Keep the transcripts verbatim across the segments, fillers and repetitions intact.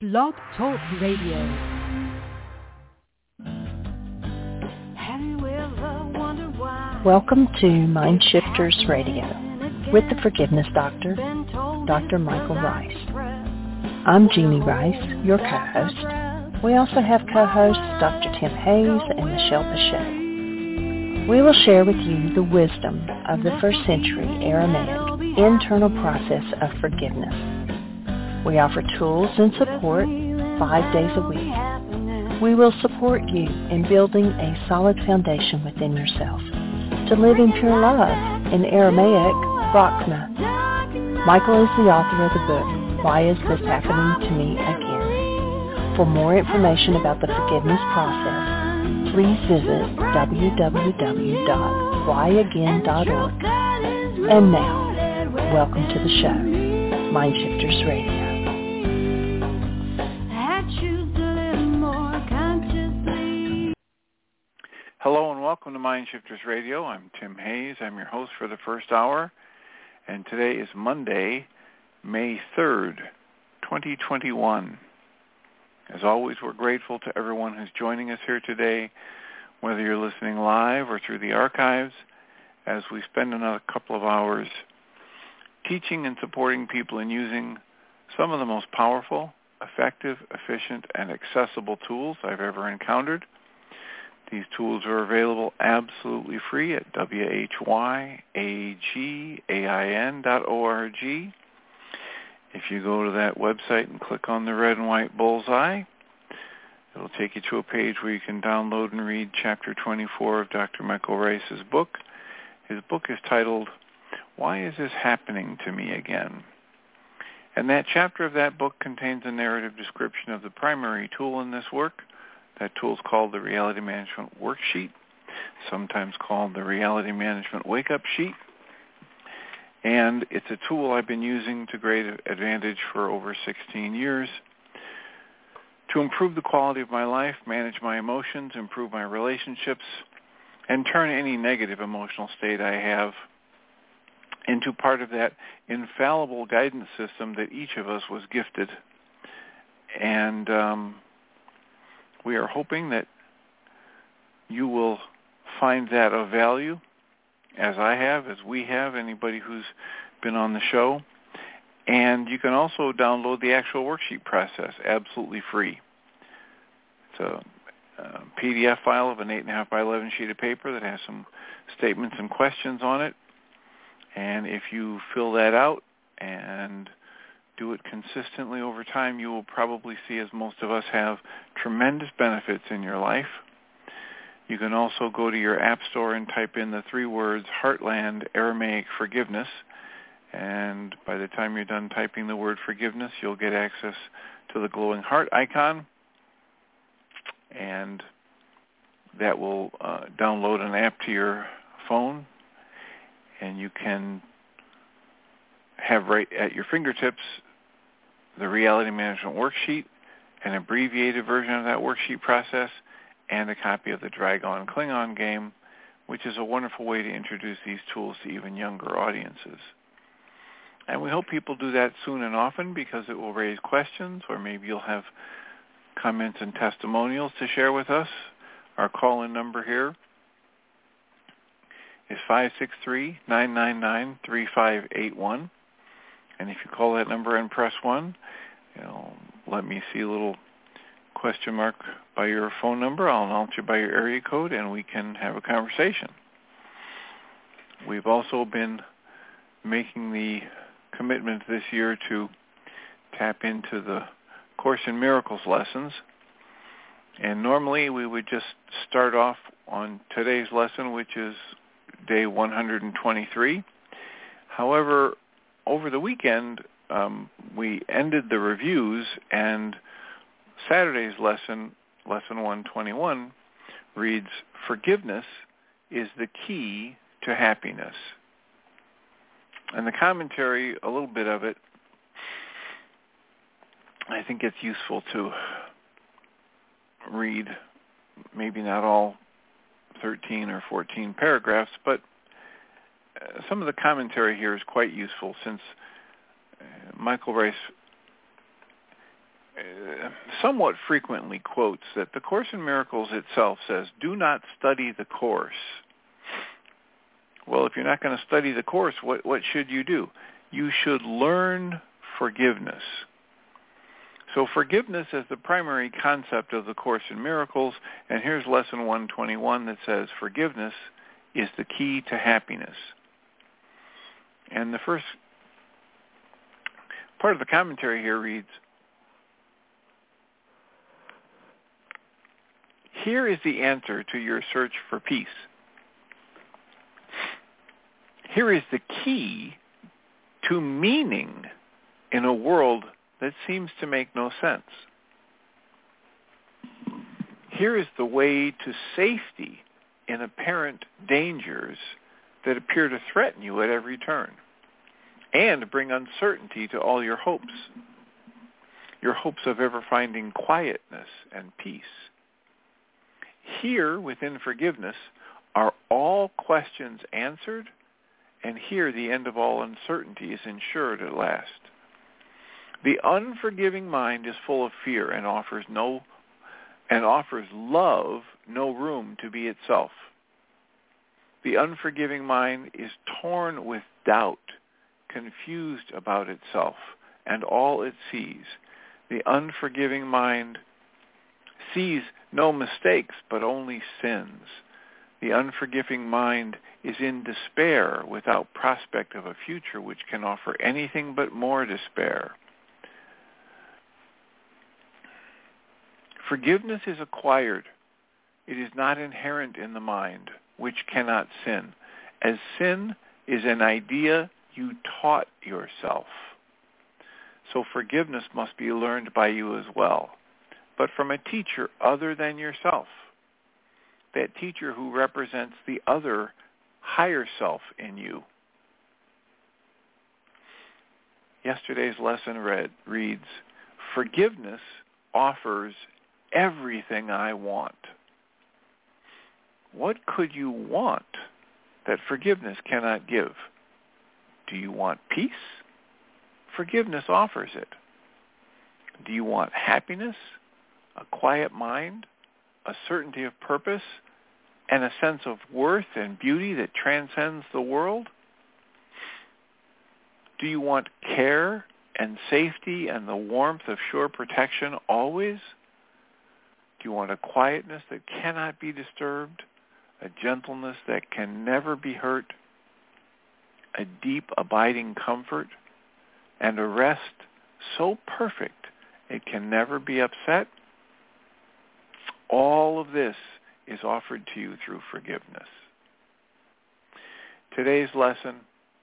Blog Talk Radio. Welcome to Mind Shifters Radio with the Forgiveness Doctor, Doctor Michael Rice. I'm Jeannie Rice, your co-host. We also have co-hosts Doctor Tim Hayes and Michelle Bechet. We will share with you the wisdom of the first century Aramaic internal process of forgiveness. We offer tools and support five days a week. We will support you in building a solid foundation within yourself to live in pure love, in Aramaic, Rachna. Michael is the author of the book, Why Is This Happening to Me Again? For more information about the forgiveness process, please visit w w w dot why again dot org. And now, welcome to the show, Mind Shifters Radio. Hello and welcome to Mind Shifters Radio. I'm Tim Hayes. I'm your host for the first hour. And today is Monday, May third, twenty twenty-one. As always, we're grateful to everyone who's joining us here today, whether you're listening live or through the archives, as we spend another couple of hours teaching and supporting people in using some of the most powerful, effective, efficient, and accessible tools I've ever encountered. These tools are available absolutely free at w h y a g a i n dot org. If you go to that website and click on the red and white bullseye, it'll take you to a page where you can download and read Chapter twenty-four of Doctor Michael Rice's book. His book is titled, Why Is This Happening to Me Again? And that chapter of that book contains a narrative description of the primary tool in this work. That tool is called the Reality Management Worksheet, sometimes called the Reality Management Wake-Up Sheet. And it's a tool I've been using to great advantage for over sixteen years to improve the quality of my life, manage my emotions, improve my relationships, and turn any negative emotional state I have into part of that infallible guidance system that each of us was gifted. And um, we are hoping that you will find that of value, as I have, as we have, anybody who's been on the show. And you can also download the actual worksheet process absolutely free. It's a, a P D F file of an eight point five by eleven sheet of paper that has some statements and questions on it. And if you fill that out and do it consistently over time, you will probably see, as most of us have, tremendous benefits in your life. You can also go to your app store and type in the three words Heartland Aramaic Forgiveness, and by the time you're done typing the word forgiveness, you'll get access to the glowing heart icon, and that will uh, download an app to your phone, and you can have right at your fingertips the Reality Management Worksheet, an abbreviated version of that worksheet process, and a copy of the Dragon Klingon game, which is a wonderful way to introduce these tools to even younger audiences. And we hope people do that soon and often because it will raise questions, or maybe you'll have comments and testimonials to share with us. Our call-in number here is five six three, nine nine nine, three five eight one. And if you call that number and press one, you know, let me see a little question mark by your phone number. I'll announce you by your area code, and we can have a conversation. We've also been making the commitment this year to tap into the Course in Miracles lessons. And normally we would just start off on today's lesson, which is day one hundred twenty-three. However, over the weekend, um, we ended the reviews, and Saturday's lesson, lesson one twenty-one, reads, Forgiveness is the key to happiness. And the commentary, a little bit of it, I think it's useful to read, maybe not all thirteen or fourteen paragraphs, but some of the commentary here is quite useful, since Michael Rice uh, somewhat frequently quotes that the Course in Miracles itself says, do not study the Course. Well, if you're not going to study the Course, what, what should you do? You should learn forgiveness. So forgiveness is the primary concept of the Course in Miracles, and here's Lesson one twenty-one that says, forgiveness is the key to happiness. And the first part of the commentary here reads, here is the answer to your search for peace. Here is the key to meaning in a world that seems to make no sense. Here is the way to safety in apparent dangers that appear to threaten you at every turn, and bring uncertainty to all your hopes, your hopes of ever finding quietness and peace. Here, within forgiveness, are all questions answered, and here the end of all uncertainty is ensured at last. The unforgiving mind is full of fear and offers no and offers love no room to be itself. The unforgiving mind is torn with doubt, confused about itself and all it sees. The unforgiving mind sees no mistakes but only sins. The unforgiving mind is in despair without prospect of a future which can offer anything but more despair. Forgiveness is acquired. It is not inherent in the mind, which cannot sin, as sin is an idea you taught yourself. So forgiveness must be learned by you as well, but from a teacher other than yourself, that teacher who represents the other higher self in you. Yesterday's lesson read, reads, forgiveness offers everything I want. What could you want that forgiveness cannot give? Do you want peace? Forgiveness offers it. Do you want happiness, a quiet mind, a certainty of purpose, and a sense of worth and beauty that transcends the world? Do you want care and safety and the warmth of sure protection always? Do you want a quietness that cannot be disturbed, a gentleness that can never be hurt, a deep abiding comfort, and a rest so perfect it can never be upset? All of this is offered to you through forgiveness. Today's lesson,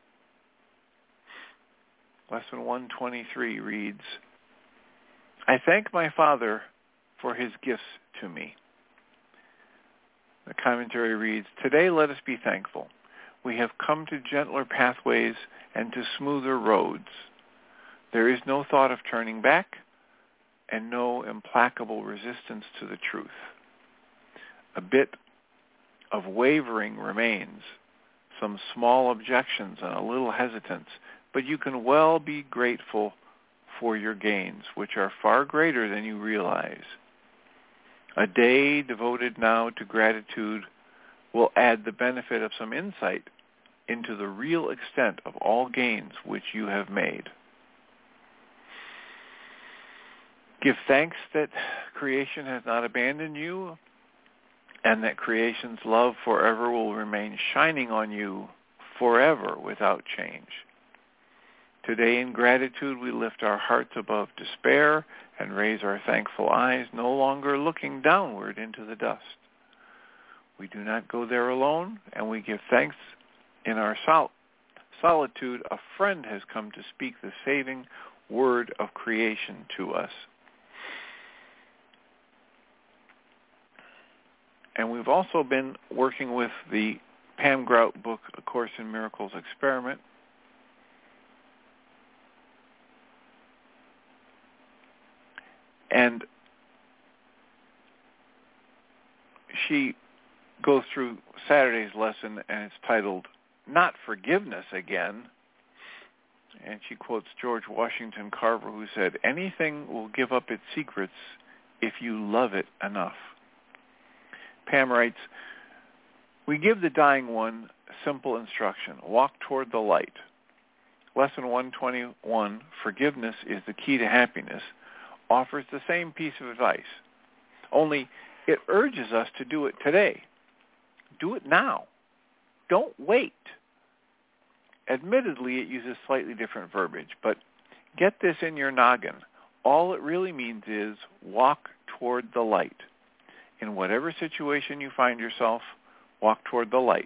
lesson one twenty-three reads, I thank my Father for his gifts to me. The commentary reads, today let us be thankful. We have come to gentler pathways and to smoother roads. There is no thought of turning back and no implacable resistance to the truth. A bit of wavering remains, some small objections and a little hesitance, but you can well be grateful for your gains, which are far greater than you realize. A day devoted now to gratitude will add the benefit of some insight into the real extent of all gains which you have made. Give thanks that creation has not abandoned you and that creation's love forever will remain shining on you forever without change. Today in gratitude we lift our hearts above despair and raise our thankful eyes, no longer looking downward into the dust. We do not go there alone, and we give thanks in our sol- solitude. A friend has come to speak the saving word of creation to us. And we've also been working with the Pam Grout book, A Course in Miracles Experiment. And she goes through Saturday's lesson, and it's titled, Not Forgiveness Again. And she quotes George Washington Carver, who said, "Anything will give up its secrets if you love it enough." Pam writes, "We give the dying one simple instruction. Walk toward the light. Lesson one twenty-one, Forgiveness is the Key to Happiness, offers the same piece of advice, only it urges us to do it today. Do it now. Don't wait." Admittedly, it uses slightly different verbiage, but get this in your noggin. All it really means is walk toward the light. In whatever situation you find yourself, walk toward the light.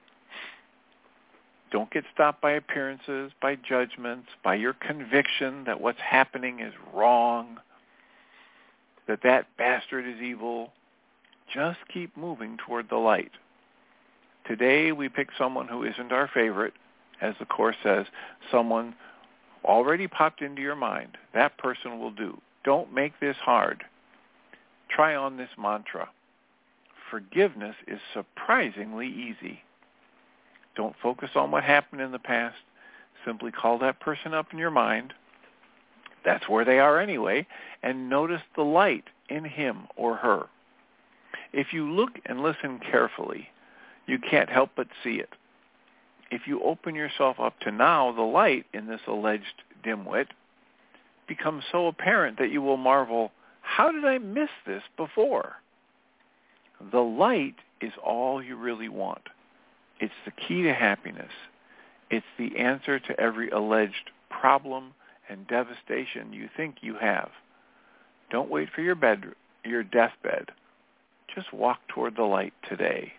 Don't get stopped by appearances, by judgments, by your conviction that what's happening is wrong, that that bastard is evil. Just keep moving toward the light. Today we pick someone who isn't our favorite, as the Course says, someone already popped into your mind. That person will do. Don't make this hard. Try on this mantra. Forgiveness is surprisingly easy. Don't focus on what happened in the past. Simply call that person up in your mind. That's where they are anyway, and notice the light in him or her. If you look and listen carefully, you can't help but see it. If you open yourself up to now, the light in this alleged dimwit becomes so apparent that you will marvel, how did I miss this before? The light is all you really want. It's the key to happiness. It's the answer to every alleged problem and devastation you think you have. Don't wait for your bed, your deathbed. Just walk toward the light today.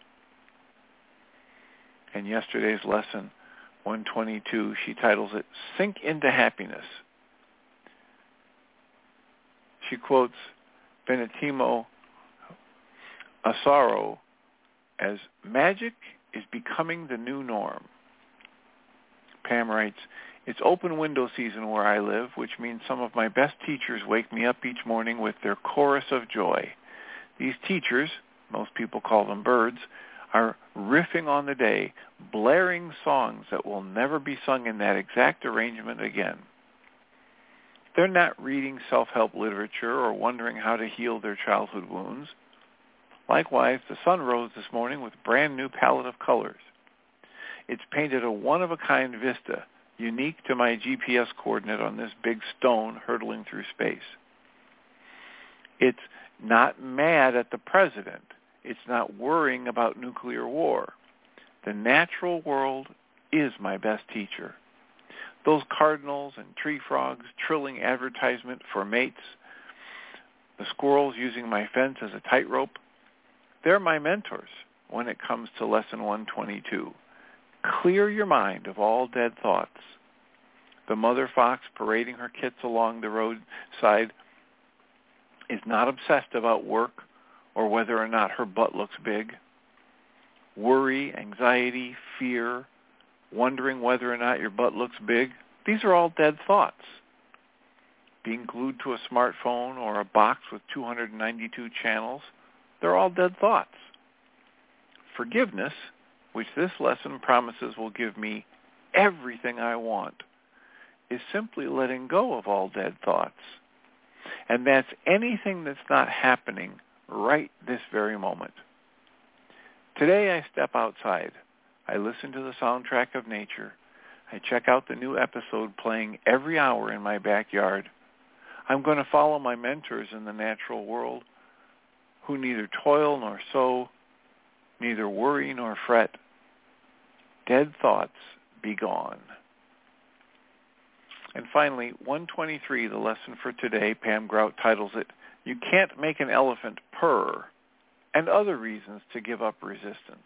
And yesterday's lesson, one twenty-two, she titles it, Sink into Happiness. She quotes Benedetto Asaro as, "Magic is becoming the new norm." Pam writes, "It's open window season where I live, which means some of my best teachers wake me up each morning with their chorus of joy. These teachers, most people call them birds, are riffing on the day, blaring songs that will never be sung in that exact arrangement again. They're not reading self-help literature or wondering how to heal their childhood wounds. Likewise, the sun rose this morning with a brand new palette of colors. It's painted a one-of-a-kind vista, unique to my G P S coordinate on this big stone hurtling through space. It's not mad at the president. It's not worrying about nuclear war. The natural world is my best teacher. Those cardinals and tree frogs trilling advertisement for mates, the squirrels using my fence as a tightrope, they're my mentors when it comes to lesson one twenty-two. Clear your mind of all dead thoughts. The mother fox parading her kits along the roadside is not obsessed about work or whether or not her butt looks big. Worry, anxiety, fear, wondering whether or not your butt looks big, these are all dead thoughts. Being glued to a smartphone or a box with two hundred ninety-two channels, they're all dead thoughts. Forgiveness, which this lesson promises will give me everything I want, is simply letting go of all dead thoughts. And that's anything that's not happening right this very moment. Today I step outside. I listen to the soundtrack of nature. I check out the new episode playing every hour in my backyard. I'm going to follow my mentors in the natural world who neither toil nor sow, neither worry nor fret. Dead thoughts be gone. And finally, one twenty-three, the lesson for today, Pam Grout titles it, You Can't Make an Elephant Purr, and Other Reasons to Give Up Resistance.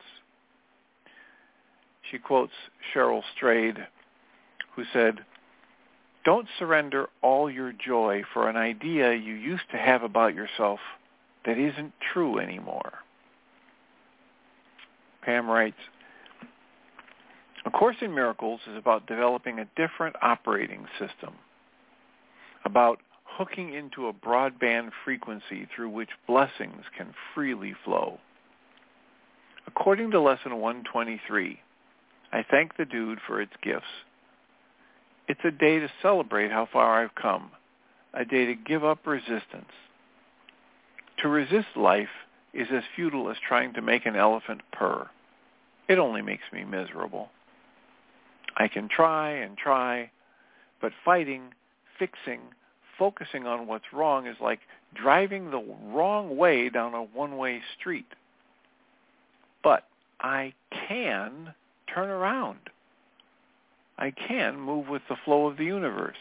She quotes Cheryl Strayed, who said, Don't surrender all your joy for an idea you used to have about yourself that isn't true anymore. Pam writes, A Course in Miracles is about developing a different operating system, about hooking into a broadband frequency through which blessings can freely flow. According to Lesson one twenty-three, I thank the dude for its gifts. It's a day to celebrate how far I've come, a day to give up resistance. To resist life is as futile as trying to make an elephant purr. It only makes me miserable. I can try and try, but fighting, fixing, focusing on what's wrong is like driving the wrong way down a one-way street. But I can turn around. I can move with the flow of the universe.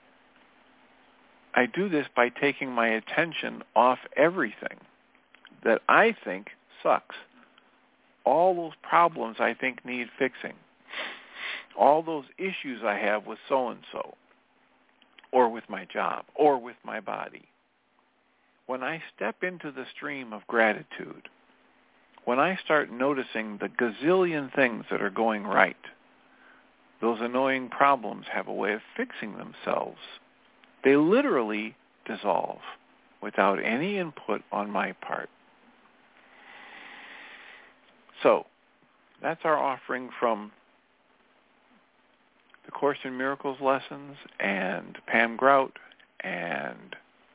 I do this by taking my attention off everything that I think sucks. All those problems I think need fixing. All those issues I have with so-and-so, or with my job, or with my body. When I step into the stream of gratitude, when I start noticing the gazillion things that are going right, those annoying problems have a way of fixing themselves. They literally dissolve without any input on my part. So, that's our offering from the Course in Miracles lessons and Pam Grout, and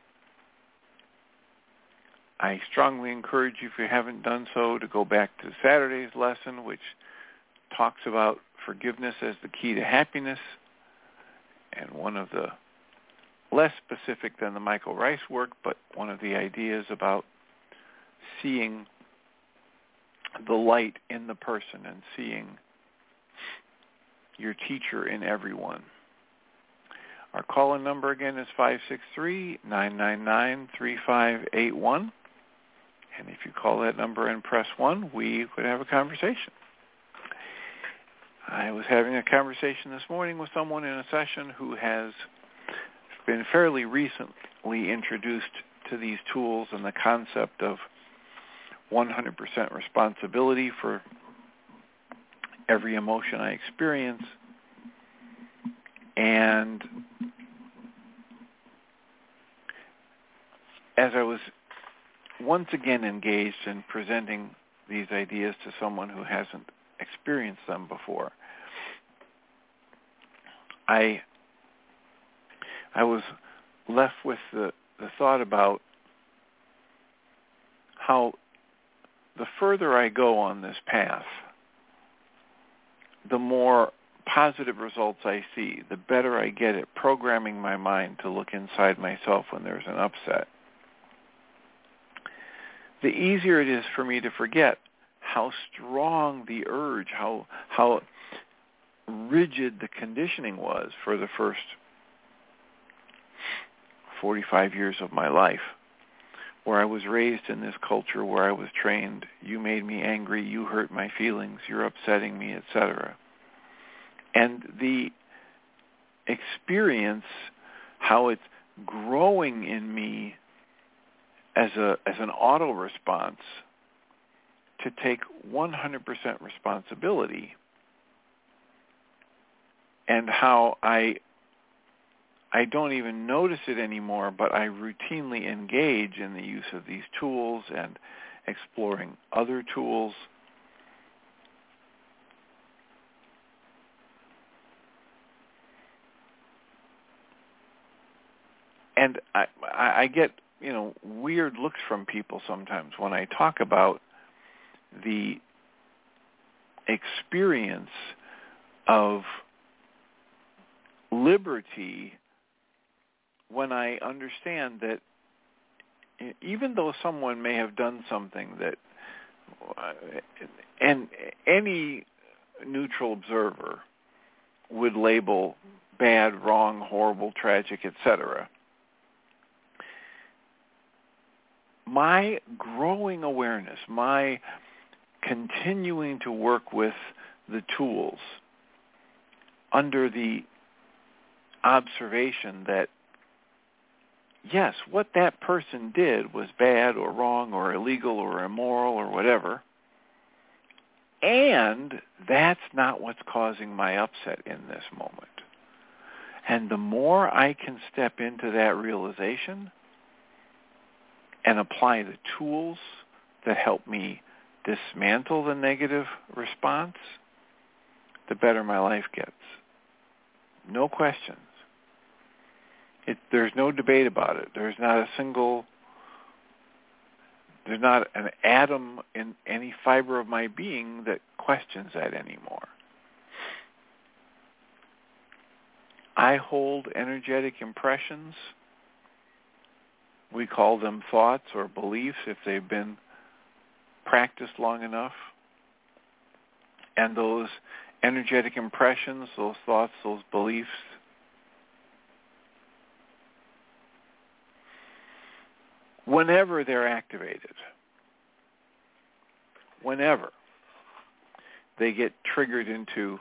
I strongly encourage you, if you haven't done so, to go back to Saturday's lesson, which talks about forgiveness as the key to happiness, and one of the less specific than the Michael Rice work, but one of the ideas about seeing the light in the person and seeing your teacher in everyone. Our call-in number again is five six three, nine nine nine, three five eight one. And if you call that number and press one, we could have a conversation. I was having a conversation this morning with someone in a session who has been fairly recently introduced to these tools and the concept of one hundred percent responsibility for every emotion I experience. And as I was once again engaged in presenting these ideas to someone who hasn't experienced them before, I I was left with the, the thought about how the further I go on this path, the more positive results I see, the better I get at programming my mind to look inside myself when there's an upset. The easier it is for me to forget how strong the urge, how how rigid the conditioning was for the first forty-five years of my life, where I was raised in this culture where I was trained, you made me angry, you hurt my feelings, you're upsetting me, et cetera. And the experience, how it's growing in me as a as an auto response to take one hundred percent responsibility, and how I I don't even notice it anymore, but I routinely engage in the use of these tools and exploring other tools. And I, I get, you know, weird looks from people sometimes when I talk about the experience of liberty when I understand that even though someone may have done something that, uh, and any neutral observer would label bad, wrong, horrible, tragic, et cetera, my growing awareness, my continuing to work with the tools under the observation that, yes, what that person did was bad or wrong or illegal or immoral or whatever, and that's not what's causing my upset in this moment. And the more I can step into that realization and apply the tools that help me dismantle the negative response, the better my life gets. No questions. It, there's no debate about it. There's not a single, there's not an atom in any fiber of my being that questions that anymore. I hold energetic impressions. We call them thoughts or beliefs if they've been practiced long enough. And those energetic impressions, those thoughts, those beliefs, whenever they're activated, whenever they get triggered into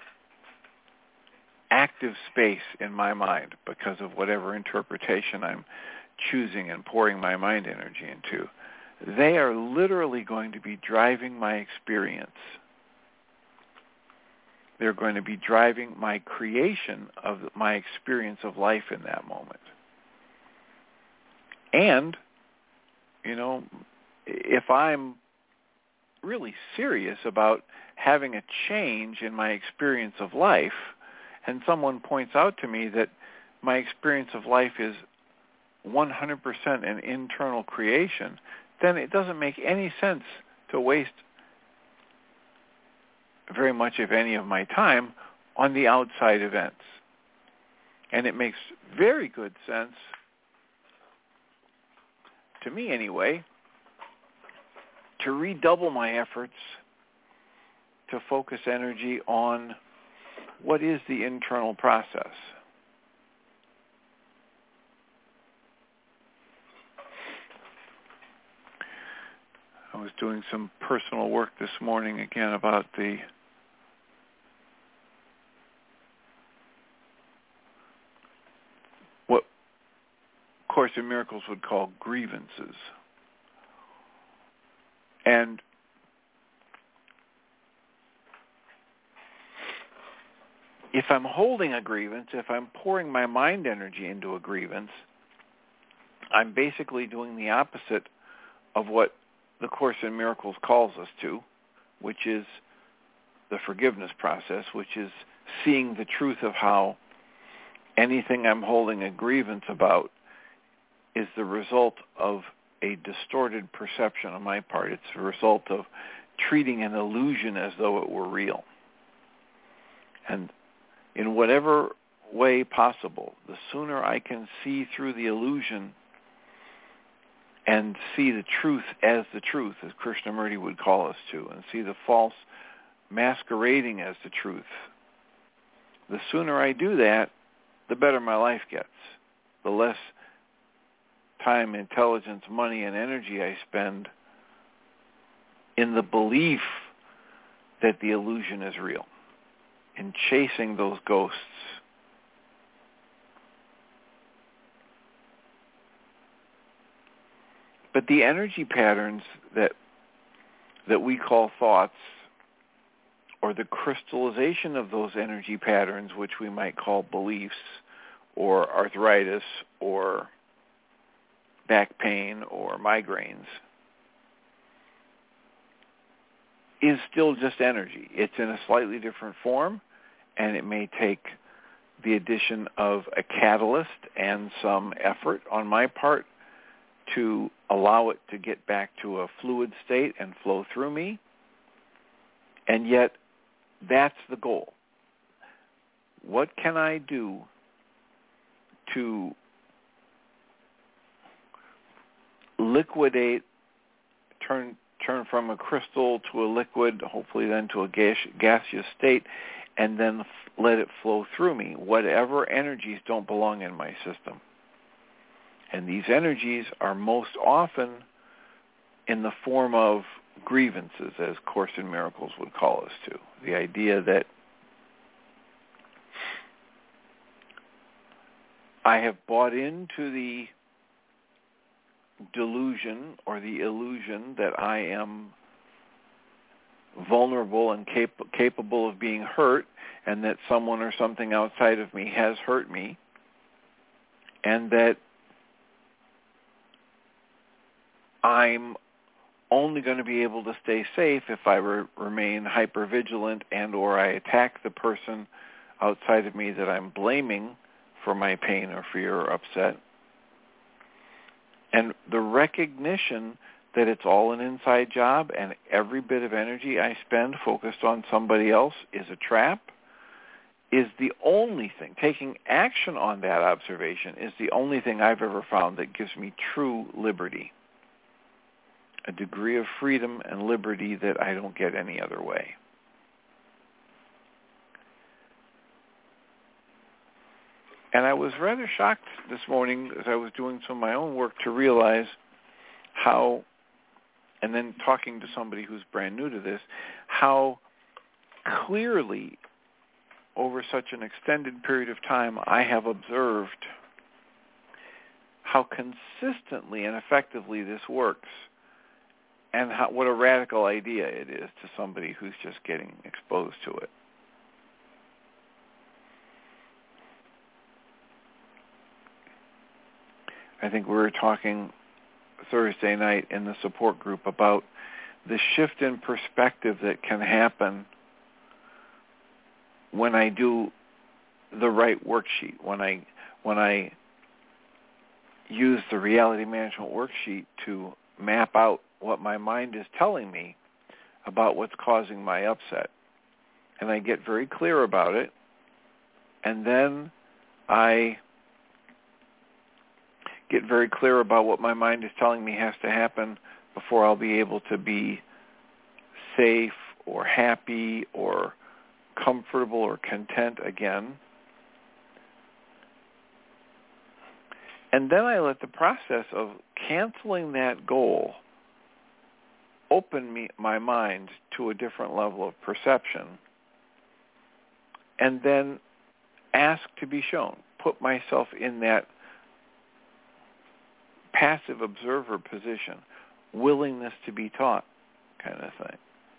active space in my mind because of whatever interpretation I'm choosing and pouring my mind energy into, they are literally going to be driving my experience. They're going to be driving my creation of my experience of life in that moment. And, you know, if I'm really serious about having a change in my experience of life, and someone points out to me that my experience of life is one hundred percent an internal creation, then it doesn't make any sense to waste very much, if any, of my time on the outside events. And it makes very good sense, to me anyway, to redouble my efforts to focus energy on what is the internal process. I was doing some personal work this morning again about the what Course in Miracles would call grievances. And if I'm holding a grievance, if I'm pouring my mind energy into a grievance, I'm basically doing the opposite of what the Course in Miracles calls us to, which is the forgiveness process, which is seeing the truth of how anything I'm holding a grievance about is the result of a distorted perception on my part. It's the result of treating an illusion as though it were real. And in whatever way possible, the sooner I can see through the illusion and see the truth as the truth, as Krishnamurti would call us to, and see the false masquerading as the truth, the sooner I do that, the better my life gets. The less time, intelligence, money, and energy I spend in the belief that the illusion is real, in chasing those ghosts. But the energy patterns that that we call thoughts, or the crystallization of those energy patterns, which we might call beliefs, or arthritis, or back pain, or migraines, is still just energy. It's in a slightly different form, and it may take the addition of a catalyst and some effort on my part to allow it to get back to a fluid state and flow through me. And yet, that's the goal. What can I do to liquidate, turn turn from a crystal to a liquid, hopefully then to a gas, gaseous state, and then f- let it flow through me, whatever energies don't belong in my system. And these energies are most often in the form of grievances, as Course in Miracles would call us to. The idea that I have bought into the delusion or the illusion that I am vulnerable and cap- capable of being hurt, and that someone or something outside of me has hurt me, and that I'm only going to be able to stay safe if I re- remain hypervigilant and or I attack the person outside of me that I'm blaming for my pain or fear or upset. And the recognition that it's all an inside job and every bit of energy I spend focused on somebody else is a trap is the only thing. Taking action on that observation is the only thing I've ever found that gives me true liberty, a degree of freedom and liberty that I don't get any other way. And I was rather shocked this morning as I was doing some of my own work to realize how, and then talking to somebody who's brand new to this, how clearly over such an extended period of time I have observed how consistently and effectively this works and how, what a radical idea it is to somebody who's just getting exposed to it. I think we were talking Thursday night in the support group about the shift in perspective that can happen when I do the right worksheet, when I when I use the reality management worksheet to map out what my mind is telling me about what's causing my upset. And I get very clear about it, and then I get very clear about what my mind is telling me has to happen before I'll be able to be safe or happy or comfortable or content again. And then I let the process of canceling that goal open me, my mind to a different level of perception, and then ask to be shown, put myself in that passive observer position, willingness to be taught kind of thing.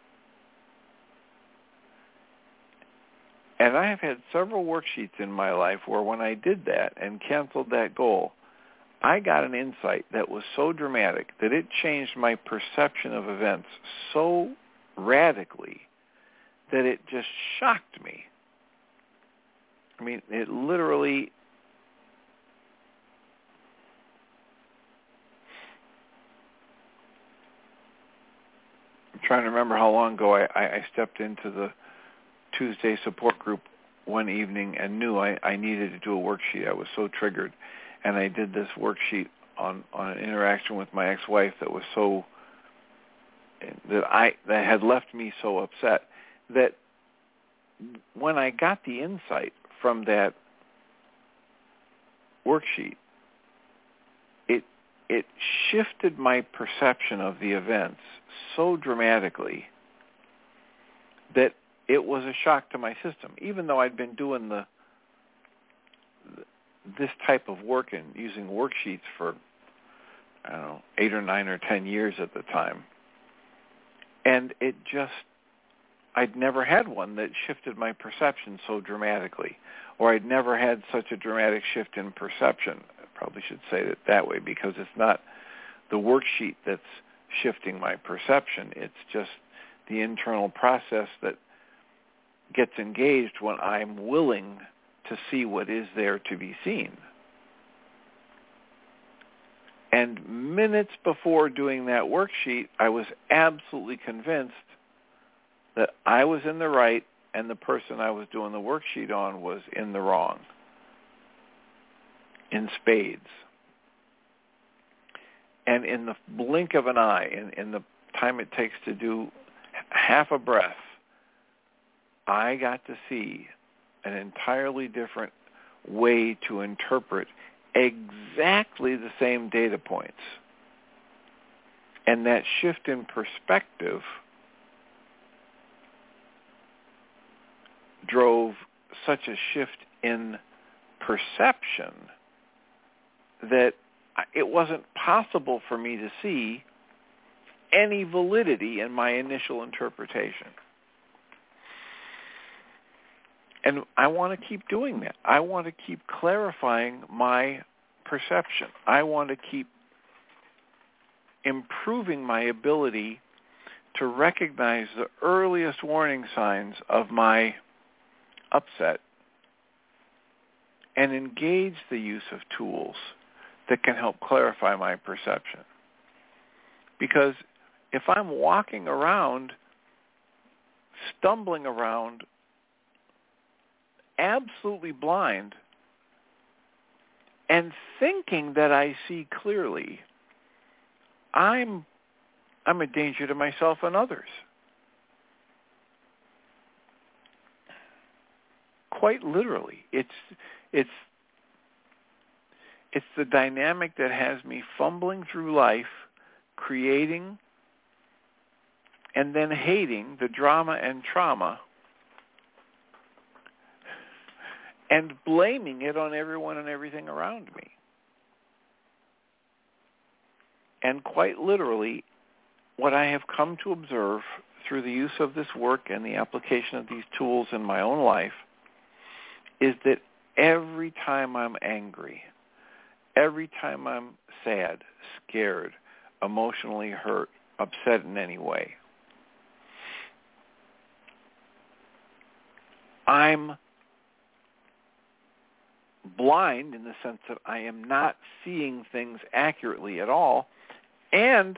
And I have had several worksheets in my life where when I did that and canceled that goal, I got an insight that was so dramatic that it changed my perception of events so radically that it just shocked me. I mean, it literally... I'm trying to remember how long ago I, I stepped into the Tuesday support group one evening and knew I, I needed to do a worksheet. I was so triggered. And I did this worksheet on, on an interaction with my ex-wife that was so, that I, that had left me so upset that when I got the insight from that worksheet, it, it shifted my perception of the events so dramatically that it was a shock to my system, even though I'd been doing the, this type of work and using worksheets for, I don't know, eight or nine or ten years at the time. And it just, I'd never had one that shifted my perception so dramatically, or I'd never had such a dramatic shift in perception. I probably should say it that way because it's not the worksheet that's shifting my perception. It's just the internal process that gets engaged when I'm willing to see what is there to be seen. And minutes before doing that worksheet, I was absolutely convinced that I was in the right and the person I was doing the worksheet on was in the wrong, in spades. And in the blink of an eye, in, in the time it takes to do half a breath, I got to see an entirely different way to interpret exactly the same data points. And that shift in perspective drove such a shift in perception that it wasn't possible for me to see any validity in my initial interpretation. And I want to keep doing that. I want to keep clarifying my perception. I want to keep improving my ability to recognize the earliest warning signs of my upset and engage the use of tools that can help clarify my perception. Because if I'm walking around, stumbling around, absolutely blind, and thinking that I see clearly, I'm I'm a danger to myself and others. Quite literally. It's it's it's the dynamic that has me fumbling through life, creating and then hating the drama and trauma and blaming it on everyone and everything around me. And quite literally, what I have come to observe through the use of this work and the application of these tools in my own life is that every time I'm angry, every time I'm sad, scared, emotionally hurt, upset in any way, I'm blind in the sense that I am not seeing things accurately at all, and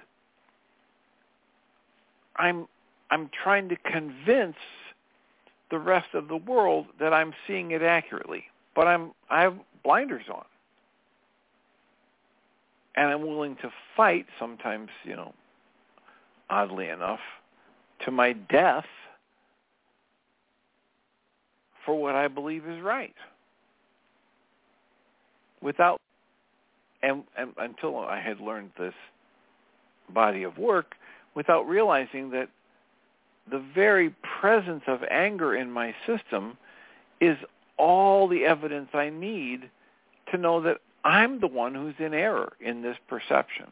I'm I'm trying to convince the rest of the world that I'm seeing it accurately, but I'm I have blinders on, and I'm willing to fight sometimes, you know, oddly enough, to my death for what I believe is right. Without, and, and until I had learned this body of work, without realizing that the very presence of anger in my system is all the evidence I need to know that I'm the one who's in error in this perception.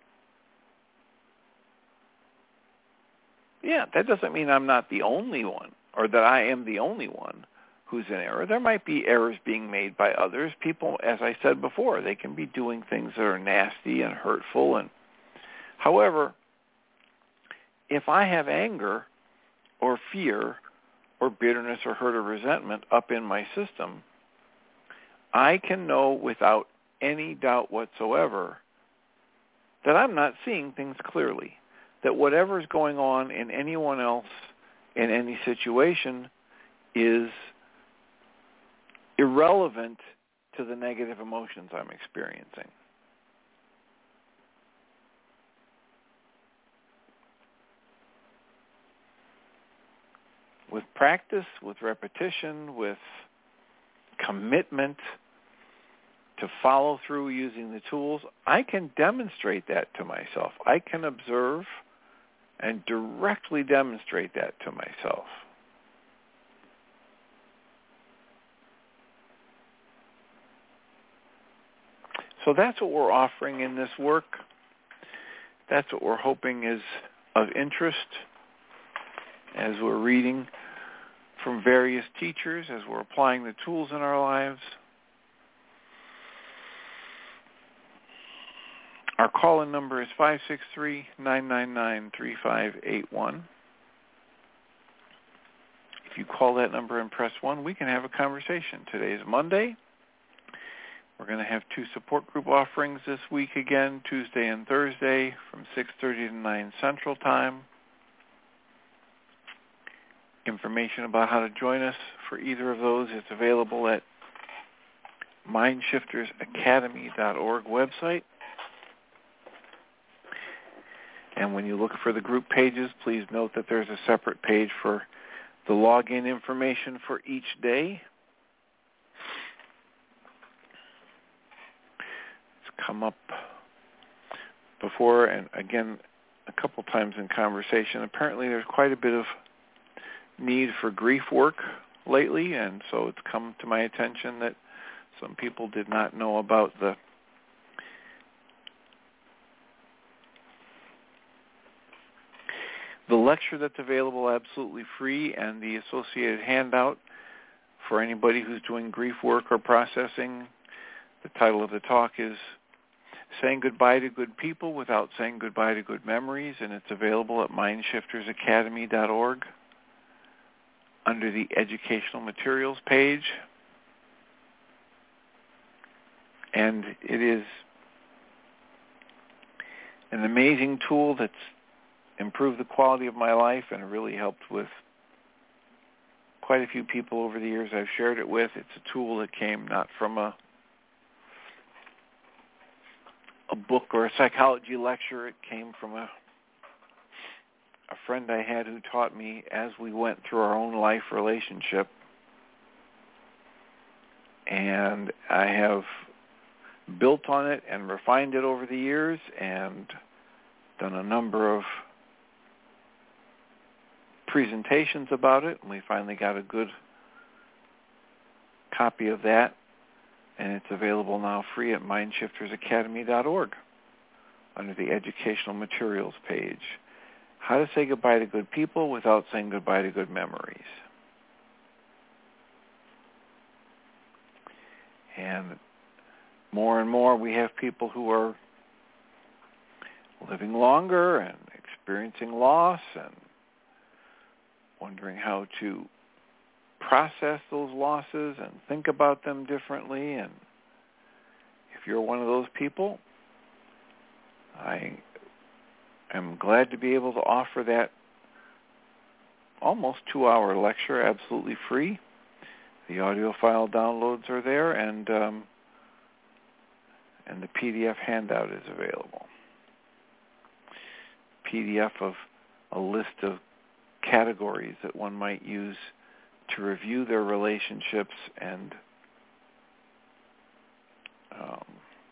Yeah, that doesn't mean I'm not the only one, or that I am the only one who's in error. There might be errors being made by others. People, as I said before, they can be doing things that are nasty and hurtful. And however, if I have anger or fear or bitterness or hurt or resentment up in my system, I can know without any doubt whatsoever that I'm not seeing things clearly, that whatever is going on in anyone else in any situation is irrelevant to the negative emotions I'm experiencing. With practice, with repetition, with commitment to follow through using the tools, I can demonstrate that to myself. I can observe and directly demonstrate that to myself. So that's what we're offering in this work. That's what we're hoping is of interest as we're reading from various teachers, as we're applying the tools in our lives. Our call-in number is five six three, nine nine nine, three five eight one. If you call that number and press one, we can have a conversation. Today is Monday. We're going to have two support group offerings this week again, Tuesday and Thursday from six thirty to nine Central Time. Information about how to join us for either of those is available at mind shifters academy dot org website. And when you look for the group pages, please note that there's a separate page for the login information for each day. It's come up before, and again, a couple times in conversation. Apparently there's quite a bit of need for grief work lately, and so it's come to my attention that some people did not know about the the lecture that's available absolutely free, and the associated handout for anybody who's doing grief work or processing. The title of the talk is Saying Goodbye to Good People Without Saying Goodbye to Good Memories, and it's available at mind shifters academy dot org under the Educational Materials page. And it is an amazing tool that's improved the quality of my life and really helped with quite a few people over the years I've shared it with. It's a tool that came not from a a book or a psychology lecture. It came from a a friend I had who taught me as we went through our own life relationship. And I have built on it and refined it over the years and done a number of presentations about it, and we finally got a good copy of that, and it's available now free at mind shifters academy dot org under the educational materials page. How to say goodbye to good people without saying goodbye to good memories. And more and more we have people who are living longer and experiencing loss and wondering how to process those losses and think about them differently. And if you're one of those people, I am glad to be able to offer that almost two-hour lecture absolutely free. The audio file downloads are there, and um, and the P D F handout is available. P D F of a list of categories that one might use to review their relationships and um,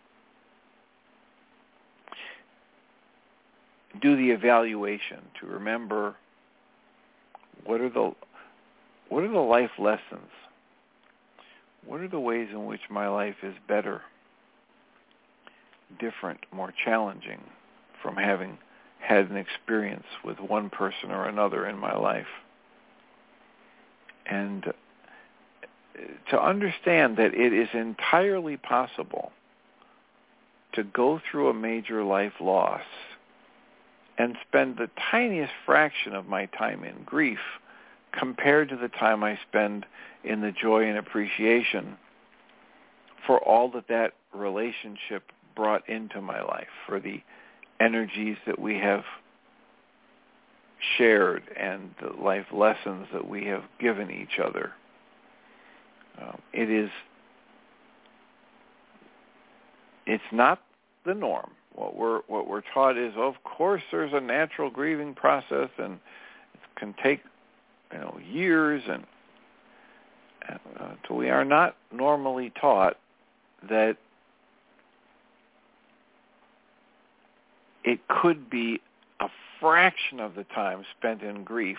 do the evaluation to remember what are the what are the life lessons. What are the ways in which my life is better, different, more challenging from having had an experience with one person or another in my life? And to understand that it is entirely possible to go through a major life loss and spend the tiniest fraction of my time in grief compared to the time I spend in the joy and appreciation for all that that relationship brought into my life, for the energies that we have shared and the life lessons that we have given each other. Um, it is, it's not the norm. What we're what we're taught is, of course, there's a natural grieving process, and it can take, you know, years, and uh, so we are not normally taught that it could be a fraction of the time spent in grief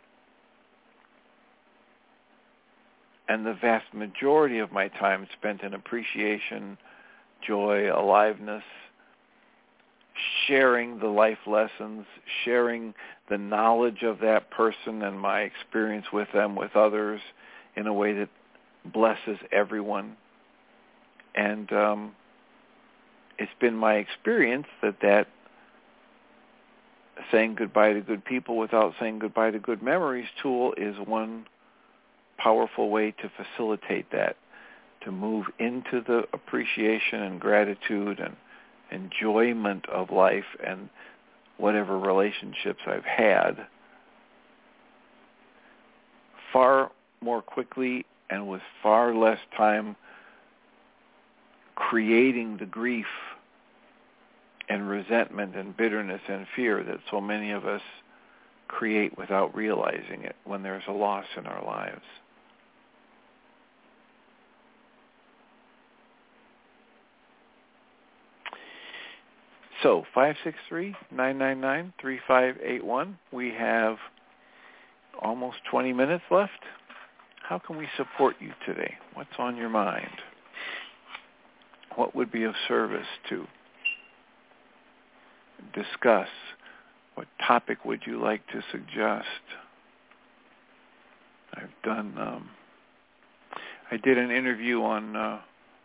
and the vast majority of my time spent in appreciation, joy, aliveness, sharing the life lessons, sharing the knowledge of that person and my experience with them, with others, in a way that blesses everyone. And um, it's been my experience that that saying goodbye to good people without saying goodbye to good memories tool is one powerful way to facilitate that, to move into the appreciation and gratitude and enjoyment of life and whatever relationships I've had far more quickly and with far less time creating the grief and resentment and bitterness and fear that so many of us create without realizing it when there's a loss in our lives. So, five six three, nine nine nine, three five eight one. We have almost twenty minutes left. How can we support you today? What's on your mind? What would be of service to discuss? What topic would you like to suggest? I've done, um, I did an interview on uh,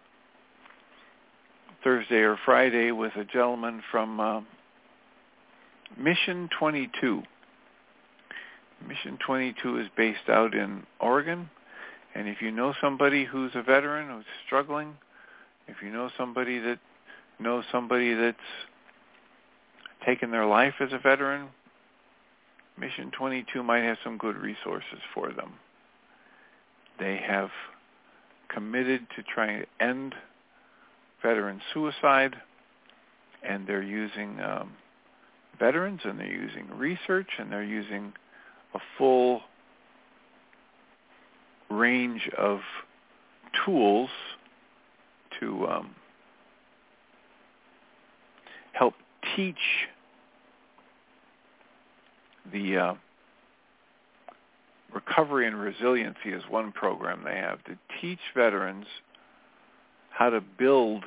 Thursday or Friday with a gentleman from uh, Mission twenty-two. Mission twenty-two is based out in Oregon, and if you know somebody who's a veteran who's struggling, If you know somebody that knows somebody that's taken their life as a veteran, Mission twenty-two might have some good resources for them. They have committed to trying to end veteran suicide, and they're using um, veterans, and they're using research, and they're using a full range of tools to um, help teach the uh, Recovery and Resiliency is one program they have to teach veterans how to build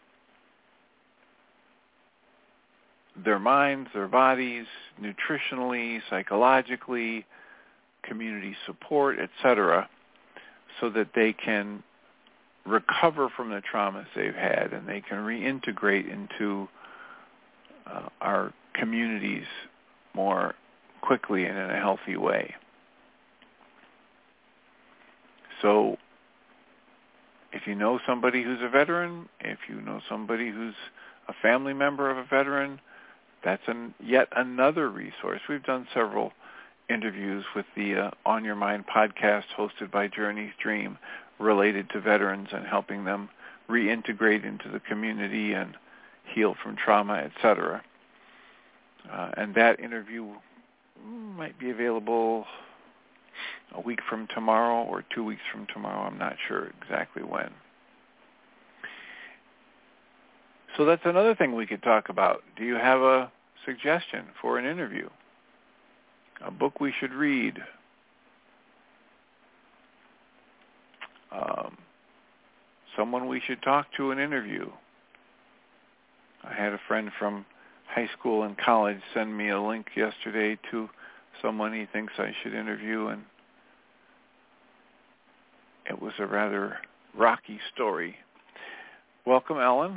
their minds, their bodies, nutritionally, psychologically, community support, et cetera, so that they can recover from the traumas they've had and they can reintegrate into uh, our communities more quickly and in a healthy way. So if you know somebody who's a veteran, if you know somebody who's a family member of a veteran, that's an, yet another resource. We've done several interviews with the uh, On Your Mind podcast hosted by Journey's Dream related to veterans and helping them reintegrate into the community and heal from trauma, et cetera. Uh, and that interview might be available a week from tomorrow or two weeks from tomorrow. I'm not sure exactly when. So that's another thing we could talk about. Do you have a suggestion for an interview? A book we should read? Um, someone we should talk to and interview? I had a friend from high school and college send me a link yesterday to someone he thinks I should interview, and it was a rather rocky story. Welcome, Ellen.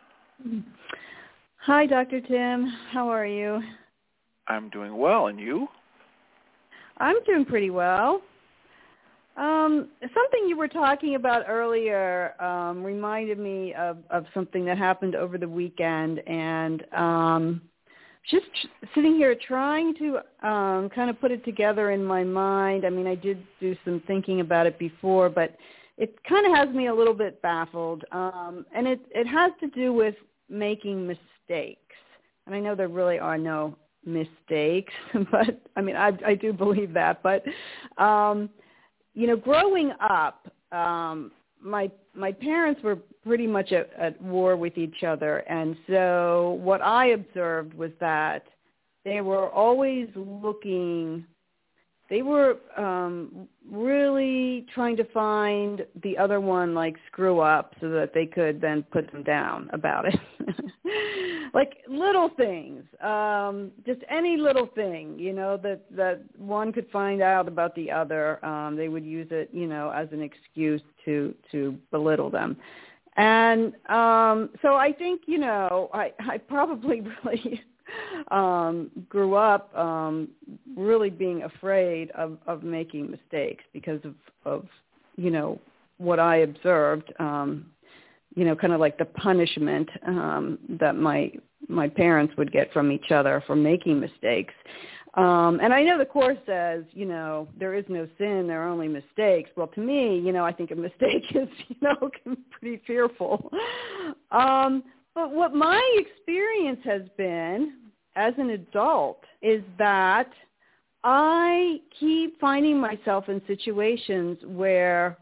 Hi, Doctor Tim. How are you? I'm doing well, and you? I'm doing pretty well. Um, something you were talking about earlier um, reminded me of, of something that happened over the weekend, and um, just sitting here trying to um, kind of put it together in my mind. I mean, I did do some thinking about it before, but it kind of has me a little bit baffled, um, and it, it has to do with making mistakes. And I know there really are no mistakes, but I mean, I, I do believe that. But, um, you know, growing up, um, my my parents were pretty much at, at war with each other. And so what I observed was that they were always looking, they were um, really trying to find the other one, like, screw up so that they could then put them down about it. Like little things, um, just any little thing, you know, that, that one could find out about the other. Um, they would use it, you know, as an excuse to, to belittle them. And um, so I think, you know, I, I probably really um, grew up um, really being afraid of, of making mistakes because of, of, you know, what I observed, um, you know, kind of like the punishment um, that my my parents would get from each other for making mistakes. Um, and I know the Course says, you know, there is no sin, there are only mistakes. Well, to me, you know, I think a mistake is, you know, pretty fearful. Um, but what my experience has been as an adult is that I keep finding myself in situations where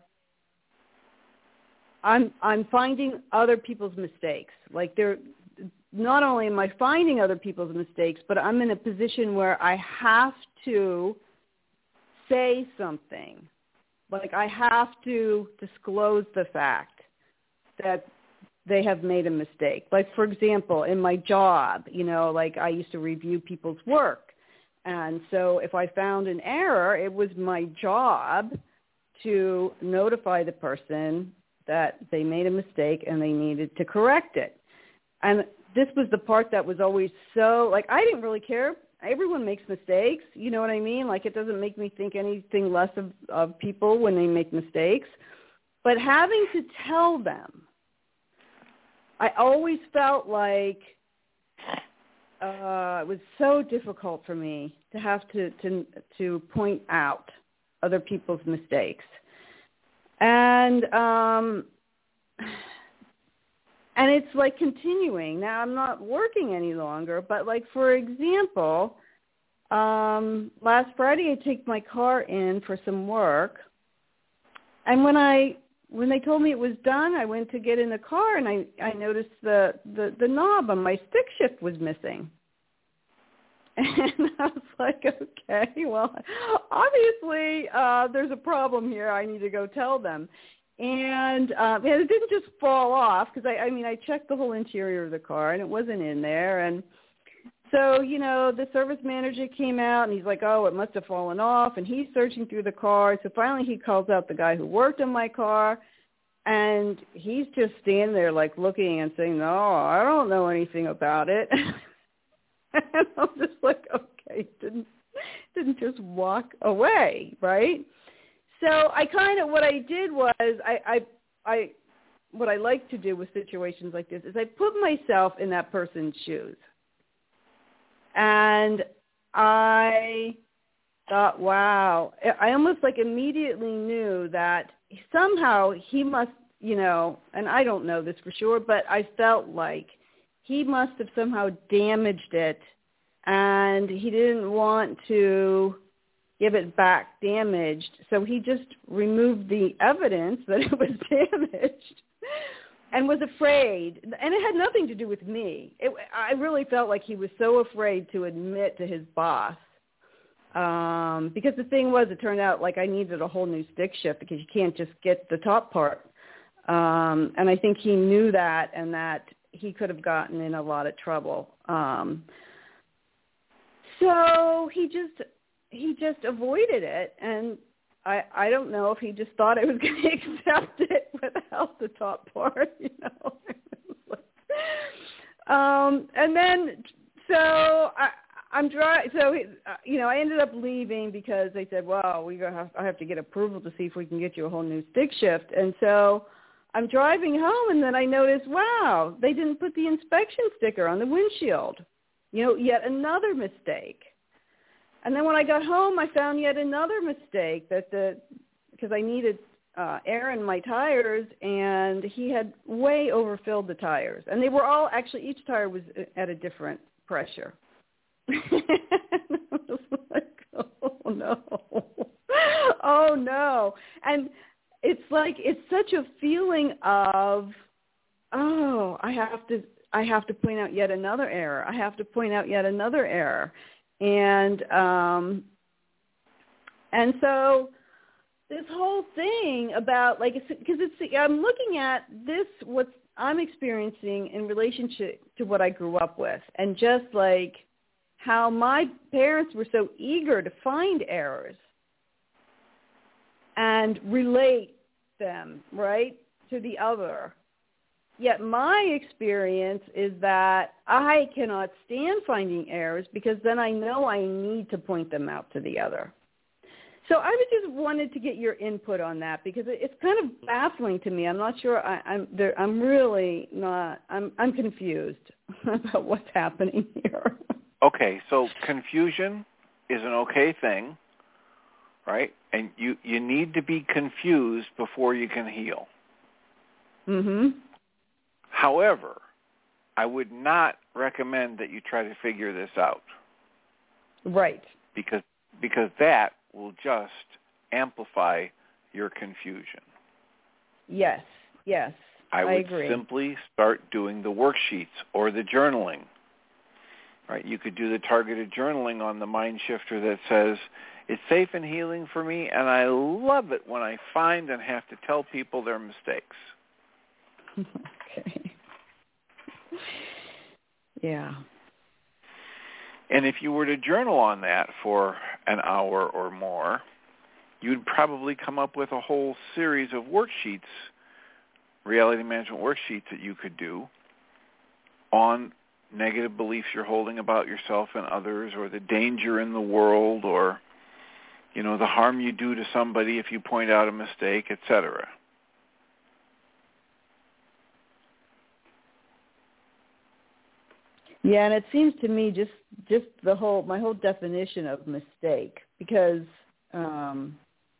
I'm I'm finding other people's mistakes. Like they're not only am I finding other people's mistakes, but I'm in a position where I have to say something. Like I have to disclose the fact that they have made a mistake. Like, for example, in my job, you know, like I used to review people's work. And so if I found an error, it was my job to notify the person that they made a mistake and they needed to correct it. And this was the part that was always so, like, I didn't really care. Everyone makes mistakes. You know what I mean? Like, it doesn't make me think anything less of, of people when they make mistakes. But having to tell them I always felt like uh, it was so difficult for me to have to, to to point out other people's mistakes. And um, and it's like continuing. Now I'm not working any longer, but like, for example, um, last Friday I take my car in for some work. And when I when they told me it was done, I went to get in the car and I, I noticed the, the, the knob on my stick shift was missing. And I was like, okay, well, obviously uh, there's a problem here. I need to go tell them. And, uh, and it didn't just fall off because, I, I mean, I checked the whole interior of the car and it wasn't in there. And so, you know, the service manager came out and he's like, oh, it must have fallen off. And he's searching through the car. So finally he calls out the guy who worked on my car. And he's just standing there like looking and saying, no, I don't know anything about it. And I'm just like, okay, didn't didn't just walk away, right? So I kind of, what I did was, I, I, I, what I like to do with situations like this is I put myself in that person's shoes. And I thought, wow, I almost like immediately knew that somehow he must, you know, and I don't know this for sure, but I felt like he must have somehow damaged it and he didn't want to give it back damaged. So he just removed the evidence that it was damaged and was afraid. And it had nothing to do with me. It, I really felt like he was so afraid to admit to his boss. Um, because the thing was, it turned out like I needed a whole new stick shift because you can't just get the top part. Um, and I think he knew that and that he could have gotten in a lot of trouble. Um, so he just he just avoided it, and I I don't know if he just thought I was going to accept it without the top part, you know. um, and then so I. I'm dry. So, uh, you know, I ended up leaving because they said, well, we have, I have to get approval to see if we can get you a whole new stick shift. And so I'm driving home, and then I noticed, wow, they didn't put the inspection sticker on the windshield. You know, yet another mistake. And then when I got home, I found yet another mistake that the because I needed uh, air in my tires, and he had way overfilled the tires. And they were all, actually, each tire was at a different pressure. I was like, oh no, oh no. And it's like, it's such a feeling of, oh, I have to, I have to point out yet another error. I have to point out yet another error. And, um, and so this whole thing about like, because it's, I'm looking at this, what I'm experiencing in relationship to what I grew up with, and just like, how my parents were so eager to find errors and relate them, right, to the other. Yet my experience is that I cannot stand finding errors because then I know I need to point them out to the other. So I just wanted to get your input on that because it's kind of baffling to me. I'm not sure. I, I'm there. I'm really not. I'm I'm confused about what's happening here. Okay, so confusion is an okay thing, right? And you, you need to be confused before you can heal. Mm-hmm. However, I would not recommend that you try to figure this out. Right. Because because that will just amplify your confusion. Yes, yes, I would I agree. simply start doing the worksheets or the journaling. Right, you could do the targeted journaling on the Mind Shifter that says, it's safe and healing for me, and I love it when I find and have to tell people their mistakes. Okay. Yeah. And if you were to journal on that for an hour or more, you'd probably come up with a whole series of worksheets, reality management worksheets that you could do on negative beliefs you're holding about yourself and others, or the danger in the world, or, you know, the harm you do to somebody if you point out a mistake, et cetera. Yeah, and it seems to me just just the whole my whole definition of mistake, because um,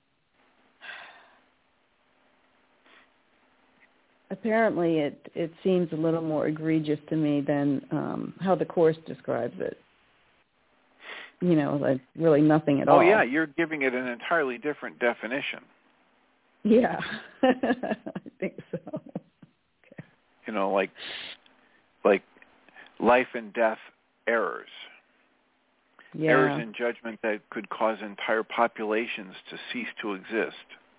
apparently it it seems a little more egregious to me than um, how the Course describes it. You know, like really nothing at oh, all. Oh yeah, you're giving it an entirely different definition. Yeah, I think so. Okay. You know, like like life and death errors. Yeah. Errors in judgment that could cause entire populations to cease to exist.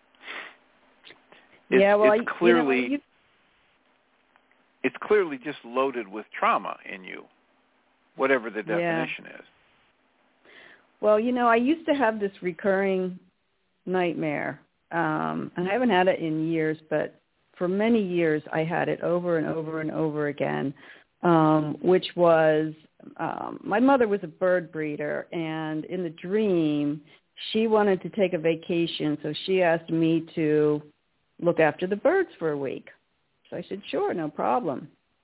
It's, yeah, well, it's I, clearly you know, you... it's clearly just loaded with trauma in you, whatever the definition yeah. is. Well, you know, I used to have this recurring nightmare, um, and I haven't had it in years, but for many years I had it over and over and over again, um, which was um, my mother was a bird breeder, and in the dream she wanted to take a vacation, so she asked me to look after the birds for a week. So I said, sure, no problem.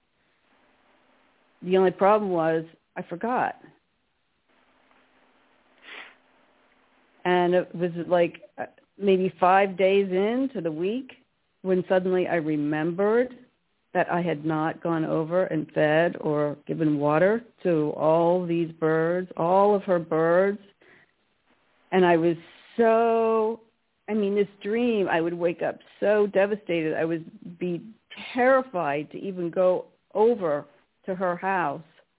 The only problem was I forgot. And it was like maybe five days into the week when suddenly I remembered that I had not gone over and fed or given water to all these birds, all of her birds. And I was so, I mean, this dream, I would wake up so devastated. I would be terrified to even go over to her house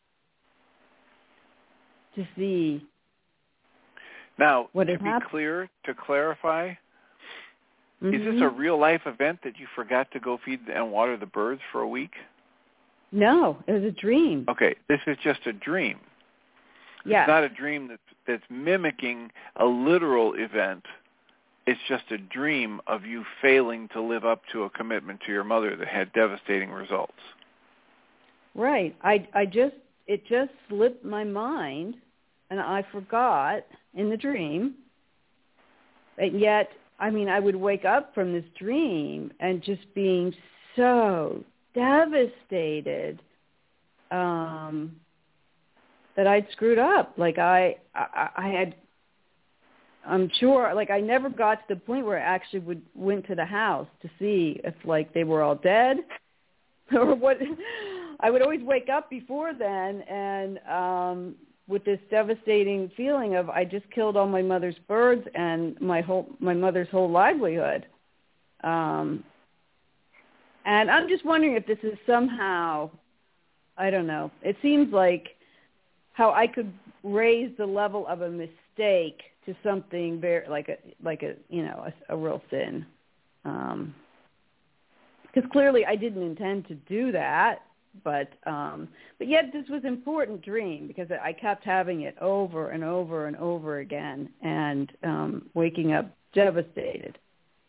to see. Now, what to be happened. clear, to clarify, Mm-hmm. is this a real-life event that you forgot to go feed and water the birds for a week? No, it was a dream. Okay, this is just a dream. Yes. It's not a dream that's, that's mimicking a literal event. It's just a dream of you failing to live up to a commitment to your mother that had devastating results. Right. I, I just, it just slipped my mind, and I forgot in the dream. And yet, I mean, I would wake up from this dream and just being so devastated um, that I'd screwed up. Like I, I, I had, I'm sure, like I never got to the point where I actually would went to the house to see if like they were all dead or what. I would always wake up before then and um, with this devastating feeling of I just killed all my mother's birds and my whole my mother's whole livelihood. Um, and I'm just wondering if this is somehow, I don't know. It seems like how I could raise the level of a mistake to something very like a like a you know a, a real sin. Um, because clearly I didn't intend to do that. But um, but yet this was an important dream because I kept having it over and over and over again and um, waking up devastated.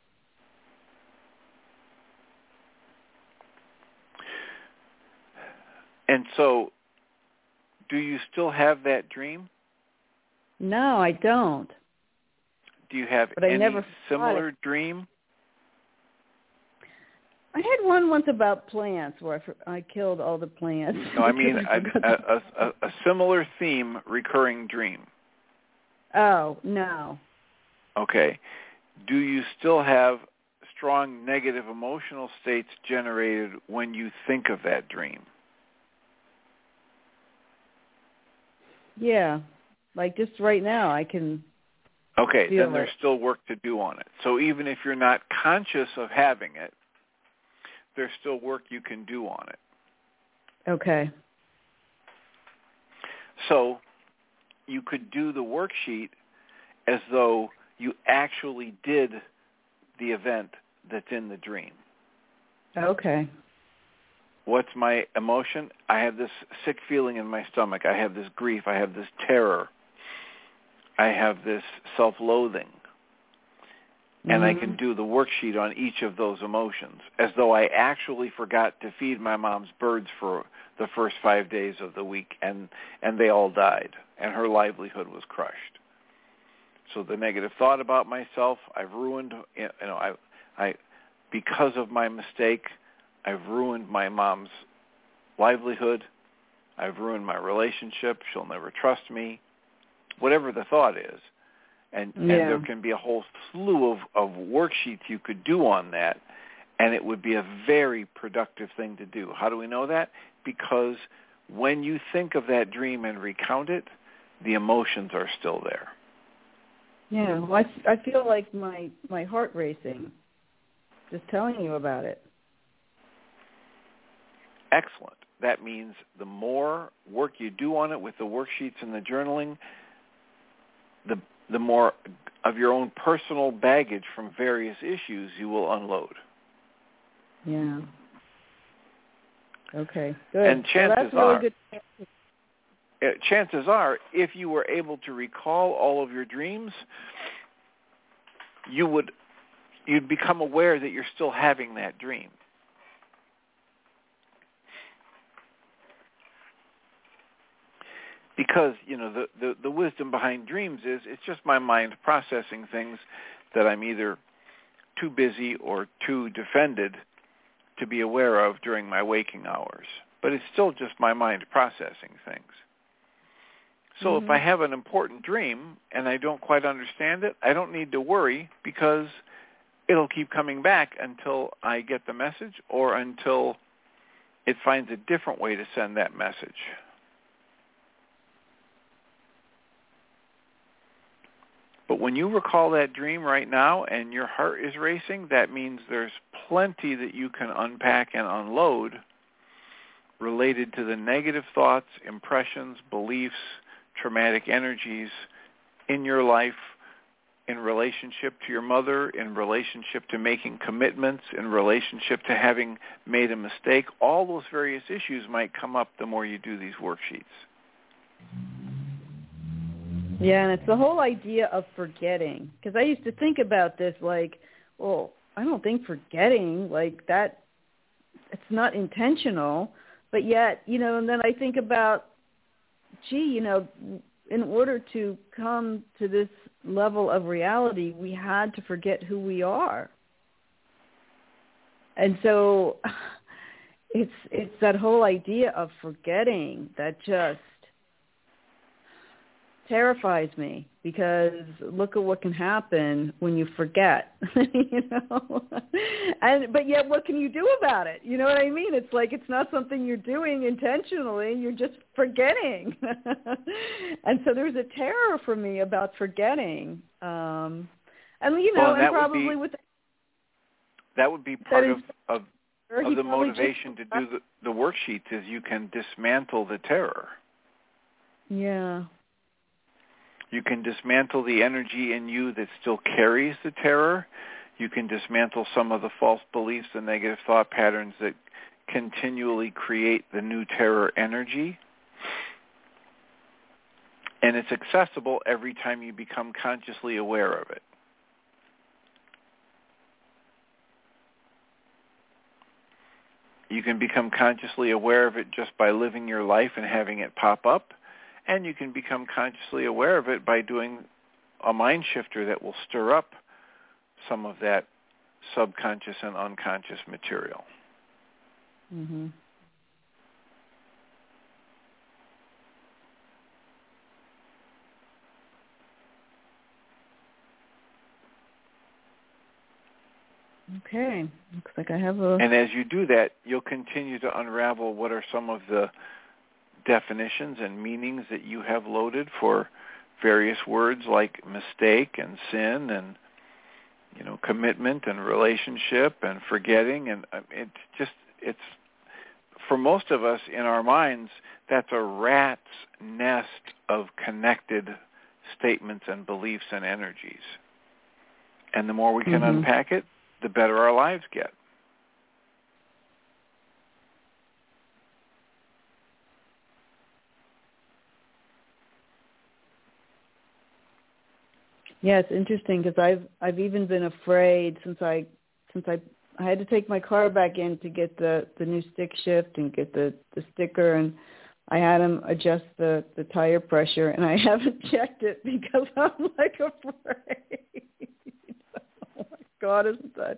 And so, do you still have that dream? No, I don't. Do you have but I any never similar dream? I had one once about plants where I, I killed all the plants. No, I mean I a, a, a, a similar theme recurring dream. Oh, no. Okay. Do you still have strong negative emotional states generated when you think of that dream? Yeah. Like just right now I can Okay, feel then there's it. still work to do on it. So even if you're not conscious of having it, there's still work you can do on it. Okay. So you could do the worksheet as though you actually did the event that's in the dream. Okay. What's my emotion? I have this sick feeling in my stomach. I have this grief. I have this terror. I have this self-loathing. And I can do the worksheet on each of those emotions as though I actually forgot to feed my mom's birds for the first five days of the week, and, and they all died, and her livelihood was crushed. So the negative thought about myself, I've ruined, you know, I, I, because of my mistake, I've ruined my mom's livelihood. I've ruined my relationship. She'll never trust me. Whatever the thought is. And, yeah. and there can be a whole slew of, of worksheets you could do on that, and it would be a very productive thing to do. How do we know that? Because when you think of that dream and recount it, the emotions are still there. Yeah, well, I, I feel like my, my heart racing, just telling you about it. Excellent. That means the more work you do on it with the worksheets and the journaling, the the more of your own personal baggage from various issues you will unload. Yeah. Okay, good. And chances well, are, really good. chances are, if you were able to recall all of your dreams, you would you'd become aware that you're still having that dream. Because, you know, the, the, the wisdom behind dreams is it's just my mind processing things that I'm either too busy or too defended to be aware of during my waking hours. But it's still just my mind processing things. So mm-hmm. if I have an important dream and I don't quite understand it, I don't need to worry because it'll keep coming back until I get the message or until it finds a different way to send that message. But when you recall that dream right now and your heart is racing, that means there's plenty that you can unpack and unload related to the negative thoughts, impressions, beliefs, traumatic energies in your life, in relationship to your mother, in relationship to making commitments, in relationship to having made a mistake. All those various issues might come up the more you do these worksheets. Yeah, and it's the whole idea of forgetting. Because I used to think about this like, well, I don't think forgetting, like that, it's not intentional. But yet, you know, and then I think about, gee, you know, in order to come to this level of reality, we had to forget who we are. And so it's it's that whole idea of forgetting that just terrifies me, because look at what can happen when you forget, you know. And but yet, what can you do about it? You know what I mean? It's like it's not something you're doing intentionally. You're just forgetting. And so there's a terror for me about forgetting. Um, and you know, well, and, and probably be, with that would be part is, of of, of the motivation just, to do the, the worksheets is you can dismantle the terror. Yeah. You can dismantle the energy in you that still carries the terror. You can dismantle some of the false beliefs and negative thought patterns that continually create the new terror energy. And it's accessible every time you become consciously aware of it. You can become consciously aware of it just by living your life and having it pop up. And you can become consciously aware of it by doing a mind shifter that will stir up some of that subconscious and unconscious material. Mm-hmm. Okay. Looks like I have a... And as you do that, you'll continue to unravel what are some of the definitions and meanings that you have loaded for various words like mistake and sin and, you know, commitment and relationship and forgetting. And it's just, it's, for most of us in our minds, that's a rat's nest of connected statements and beliefs and energies. And the more we can mm-hmm. unpack it, the better our lives get. Yeah, it's interesting because I've I've even been afraid since I since I I had to take my car back in to get the, the new stick shift and get the, the sticker, and I had him adjust the, the tire pressure, and I haven't checked it because I'm like afraid. Oh my God, isn't that?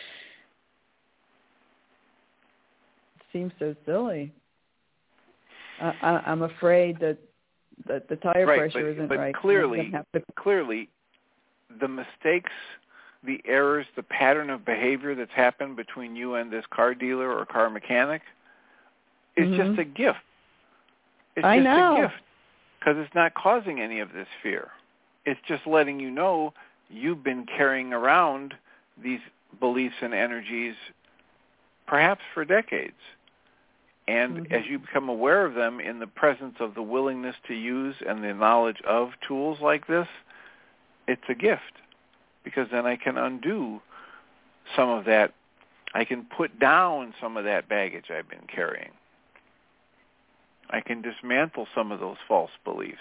It seems so silly. I, I, I'm afraid that that the tire right, pressure but, isn't but right. Clearly, have to... clearly, the mistakes, the errors, the pattern of behavior that's happened between you and this car dealer or car mechanic is mm-hmm. just a gift. It's I just know. a gift because it's not causing any of this fear. It's just letting you know you've been carrying around these beliefs and energies perhaps for decades. And mm-hmm. as you become aware of them in the presence of the willingness to use and the knowledge of tools like this, it's a gift, because then I can undo some of that. I can put down some of that baggage I've been carrying. I can dismantle some of those false beliefs.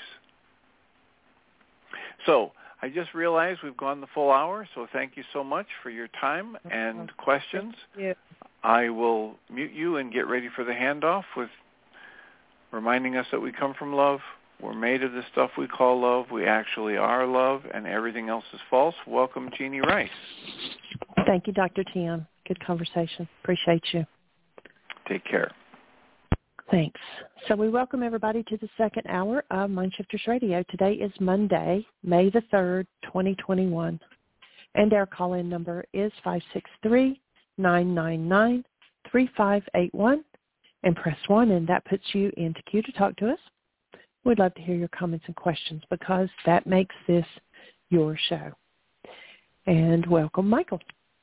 So I just realized we've gone the full hour, so thank you so much for your time and questions. Thank you. I will mute you and get ready for the handoff with reminding us that we come from love. We're made of the stuff we call love. We actually are love, and everything else is false. Welcome, Jeanie Ryce. Thank you, Doctor Tim. Good conversation. Appreciate you. Take care. Thanks. So we welcome everybody to the second hour of Mindshifters Radio. Today is Monday, May the third, twenty twenty-one. And our call-in number is five six three, nine nine nine, three five eight one. And press one, and that puts you into queue to talk to us. We'd love to hear your comments and questions because that makes this your show. And welcome, Michael.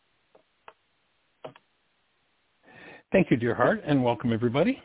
Thank you, dear heart, and welcome, everybody.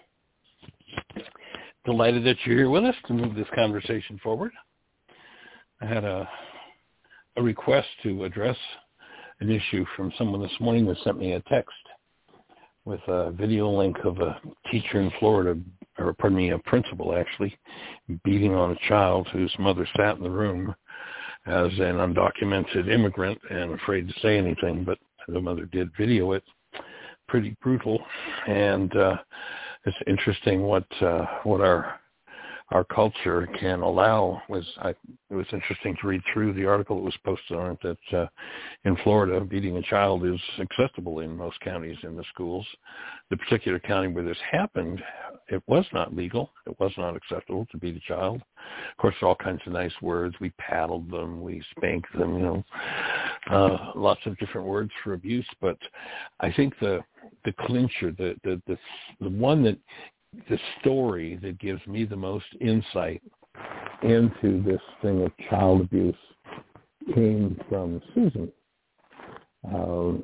Delighted that you're here with us to move this conversation forward. I had a, a request to address an issue from someone this morning that sent me a text with a video link of a teacher in Florida, or pardon me, a principal actually, beating on a child whose mother sat in the room as an undocumented immigrant and afraid to say anything, but the mother did video it. Pretty brutal, and uh, it's interesting what uh, what our our culture can allow. Was I, it was interesting to read through the article that was posted on it that uh, in Florida, beating a child is acceptable in most counties in the schools. The particular county where this happened, it was not legal. It was not acceptable to beat a child. Of course, there are all kinds of nice words. We paddled them, we spanked them, you know, uh, lots of different words for abuse. But I think the the clincher, the the the, the one that the story that gives me the most insight into this thing of child abuse came from Susan. Um,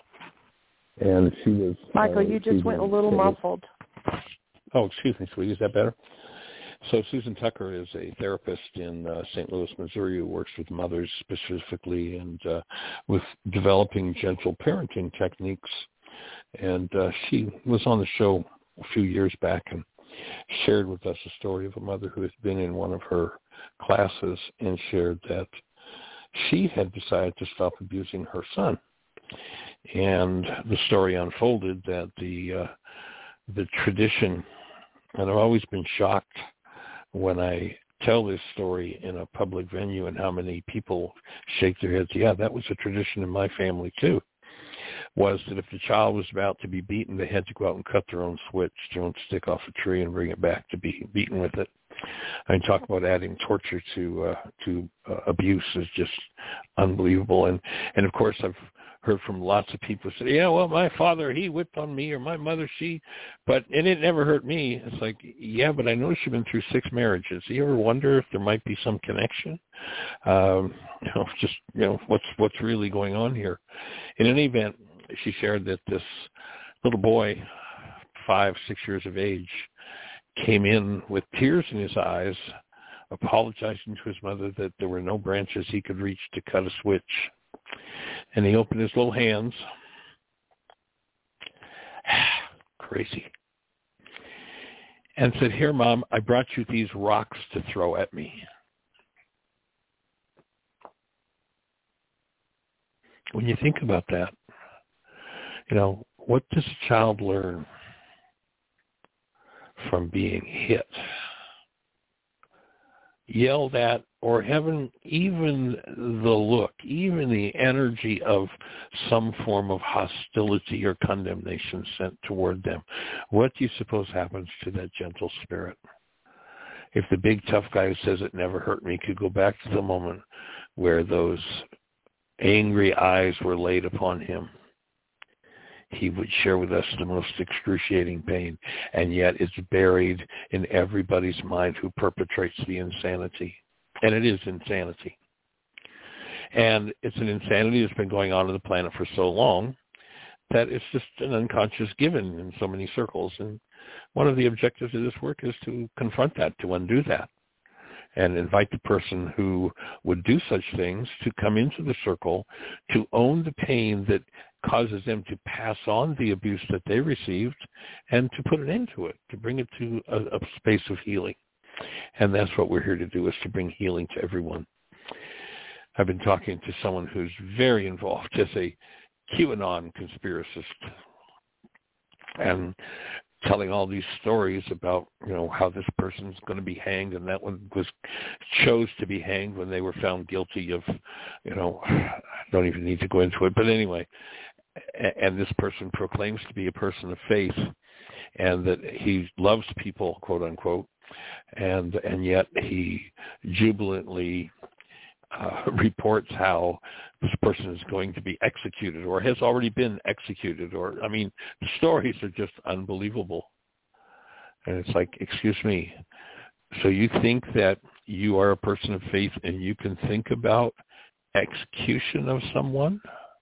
and she was... Michael, uh, you just went a little muffled. Oh, excuse me, sweetie. Is that better? So Susan Tucker is a therapist in uh, Saint Louis, Missouri, who works with mothers specifically and uh, with developing gentle parenting techniques. And uh, she was on the show a few years back and shared with us a story of a mother who had been in one of her classes and shared that she had decided to stop abusing her son. And the story unfolded that the uh, the tradition, and I've always been shocked when I tell this story in a public venue and how many people shake their heads. Yeah, that was a tradition in my family too. Was that if the child was about to be beaten, they had to go out and cut their own switch, their own stick off a tree, and bring it back to be beaten with it. I talk about adding torture to uh, to uh, abuse is just unbelievable. And and of course, I've heard from lots of people say, yeah, well, my father, he whipped on me, or my mother, she, but and it never hurt me. It's like, yeah, but I noticed you've been through six marriages. Do you ever wonder if there might be some connection? Um, you know, just you know, what's what's really going on here? In any event, she shared that this little boy, five, six years of age, came in with tears in his eyes, apologizing to his mother that there were no branches he could reach to cut a switch. And he opened his little hands. Crazy. And said, here, Mom, I brought you these rocks to throw at me. When you think about that, you know, what does a child learn from being hit, yelled at, or having even the look, even the energy of some form of hostility or condemnation sent toward them? What do you suppose happens to that gentle spirit? if the big tough guy who says it never hurt me could go back to the moment where those angry eyes were laid upon him, he would share with us the most excruciating pain, and yet it's buried in everybody's mind who perpetrates the insanity. And it is insanity. And it's an insanity that's been going on on the planet for so long that it's just an unconscious given in so many circles. And one of the objectives of this work is to confront that, to undo that, and invite the person who would do such things to come into the circle, to own the pain that causes them to pass on the abuse that they received, and to put an end to it, to bring it to a, a space of healing. And that's what we're here to do, is to bring healing to everyone. I've been talking to someone who's very involved as a QAnon conspiracist, and telling all these stories about, you know, how this person's going to be hanged, and that one was chose to be hanged when they were found guilty of, you know, I don't even need to go into it, but anyway, and this person proclaims to be a person of faith, and that he loves people, quote unquote, and and yet he jubilantly uh, reports how this person is going to be executed or has already been executed. Or, I mean, the stories are just unbelievable. And it's like, excuse me, so you think that you are a person of faith and you can think about execution of someone,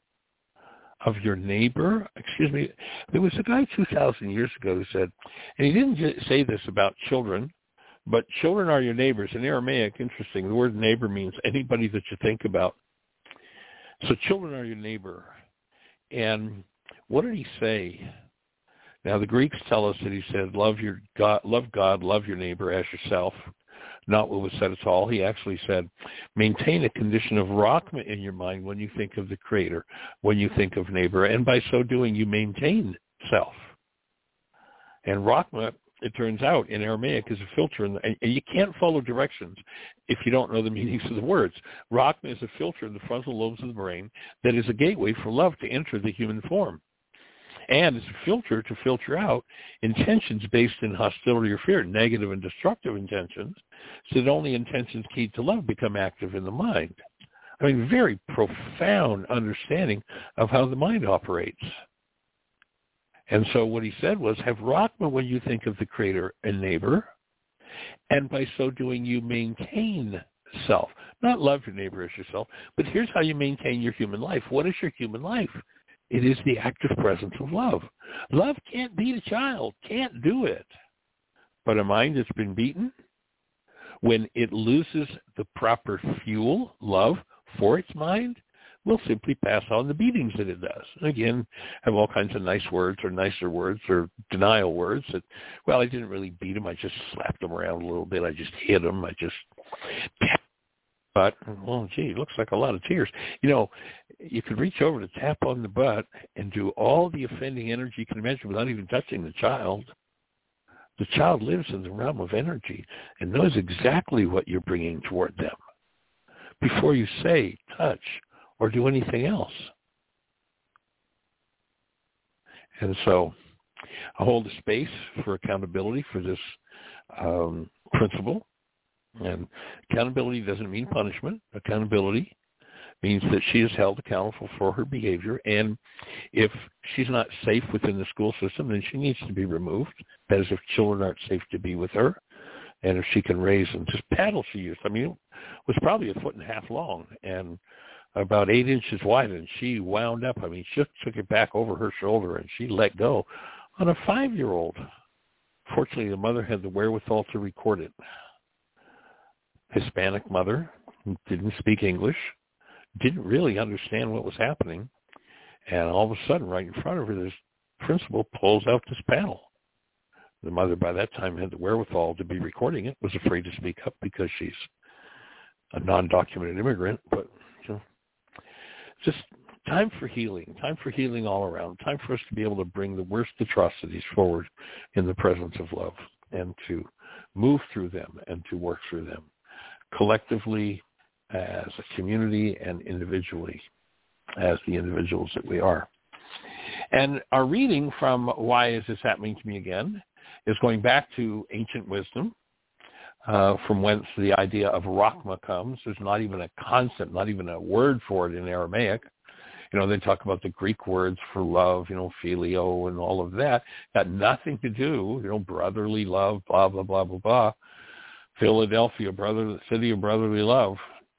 of your neighbor? Excuse me, there was a guy two thousand years ago who said, and he didn't just say this about children, but children are your neighbors. In Aramaic, interesting, the word neighbor means anybody that you think about. So children are your neighbor. And what did he say? Now, the Greeks tell us that he said, love your God, love God, love your neighbor as yourself. Not what was said at all. He actually said, maintain a condition of Rahma in your mind when you think of the Creator, when you think of neighbor, and by so doing, you maintain self. And Rahma, it turns out, in Aramaic is a filter, and you can't follow directions if you don't know the meanings of the words. Rahma is a filter in the frontal lobes of the brain that is a gateway for love to enter the human form. And it's a filter to filter out intentions based in hostility or fear, negative and destructive intentions, so that only intentions keyed to love become active in the mind. I mean, very profound understanding of how the mind operates. And so what he said was, have Rahma when you think of the Creator and neighbor, and by so doing you maintain self. Not love your neighbor as yourself, but here's how you maintain your human life. What is your human life? It is the active presence of love. Love can't beat a child, can't do it. But a mind that's been beaten, when it loses the proper fuel, love, for its mind, will simply pass on the beatings that it does. And again, have all kinds of nice words or nicer words or denial words that, well, I didn't really beat him. I just slapped him around a little bit. I just hit him. I just But, well, gee, it looks like a lot of tears. You know, you could reach over to tap on the butt and do all the offending energy you can imagine without even touching the child. The child lives in the realm of energy and knows exactly what you're bringing toward them before you say, touch, or do anything else. And so I hold a space for accountability for this um, principle. And accountability doesn't mean punishment. Accountability means that she is held accountable for her behavior. And if she's not safe within the school system, then she needs to be removed. That is, if children aren't safe to be with her. And if she can raise and this paddle she used, I mean, it was probably a foot and a half long and about eight inches wide. And she wound up. I mean, she took it back over her shoulder and she let go on a five-year-old. Fortunately, the mother had the wherewithal to record it. Hispanic mother who didn't speak English, didn't really understand what was happening, and all of a sudden, right in front of her, this principal pulls out this paddle. The mother, by that time, had the wherewithal to be recording it, was afraid to speak up because she's a non-documented immigrant, but you know, just time for healing, time for healing all around, time for us to be able to bring the worst atrocities forward in the presence of love and to move through them and to work through them, collectively, as a community, and individually, as the individuals that we are. And our reading from Why Is This Happening to Me Again is going back to ancient wisdom, uh, from whence the idea of Rachma comes. There's not even a concept, not even a word for it in Aramaic. You know, they talk about the Greek words for love, you know, phileo and all of that. Got nothing to do, you know, brotherly love, blah, blah, blah, blah, blah. Philadelphia, brother, the city of brotherly love.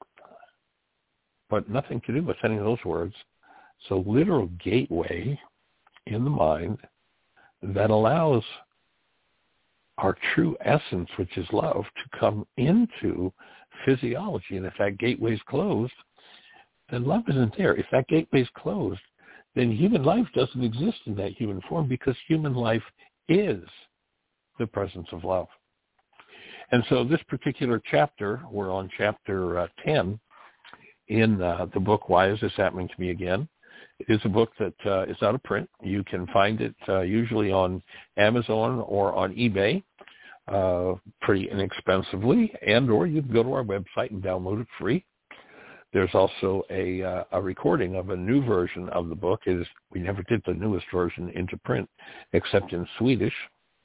But nothing to do with any of those words. So literal gateway in the mind that allows our true essence, which is love, to come into physiology. And if that gateway is closed, then love isn't there. If that gateway is closed, then human life doesn't exist in that human form, because human life is the presence of love. And so this particular chapter, we're on chapter uh, ten in uh, the book, Why Is This Happening to Me Again? It is a book that uh, is out of print. You can find it uh, usually on Amazon or on eBay uh, pretty inexpensively, and or you can go to our website and download it free. There's also a, uh, a recording of a new version of the book. It is, we never did the newest version into print except in Swedish.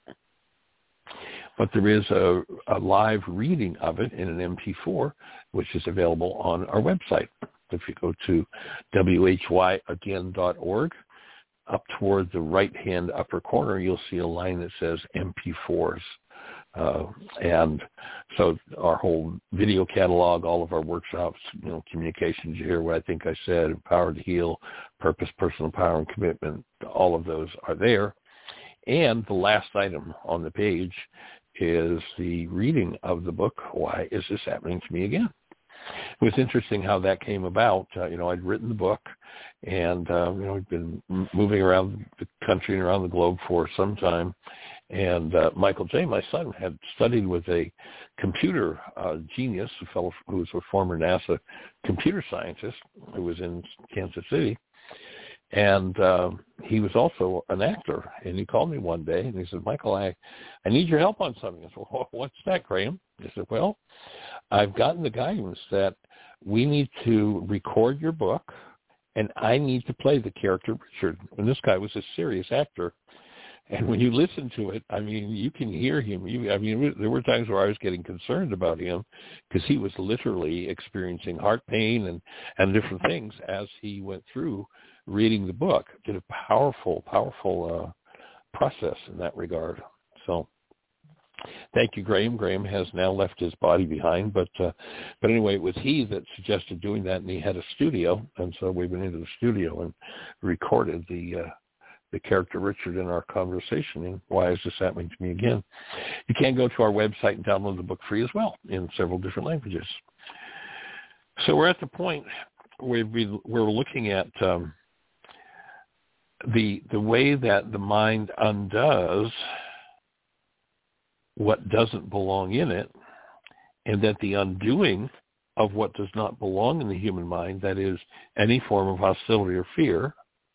But there is a, a live reading of it in an M P four, which is available on our website. If you go to W H Y again dot org, up toward the right-hand upper corner, you'll see a line that says M P fours. Uh, and so our whole video catalog, all of our workshops, you know, communications, you hear what I think I said, Empower to Heal, Purpose, Personal Power, and Commitment, all of those are there. And the last item on the page is the reading of the book, Why Is This Happening to Me Again? It was interesting how that came about. Uh, you know, I'd written the book, and, uh, you know, I'd been moving around the country and around the globe for some time. And uh, Michael J., my son, had studied with a computer uh, genius, a fellow who was a former NASA computer scientist who was in Kansas City. And uh, he was also an actor. And he called me one day, and he said, Michael, I, I need your help on something. I said, well, what's that, Graham? He said, well, I've gotten the guidance that we need to record your book, and I need to play the character Richard. And this guy was a serious actor. And when you listen to it, I mean, you can hear him. You, I mean, there were times where I was getting concerned about him because he was literally experiencing heart pain and, and different things as he went through reading the book. Did a powerful, powerful uh, process in that regard. So thank you, Graham. Graham has now left his body behind. But uh, but anyway, it was he that suggested doing that, and he had a studio. And so we went into the studio and recorded the uh, the character Richard in our conversation. And Why Is This Happening to Me Again? You can go to our website and download the book free as well in several different languages. So we're at the point where we, we're looking at um, the the way that the mind undoes what doesn't belong in it, and that the undoing of what does not belong in the human mind, that is any form of hostility or fear,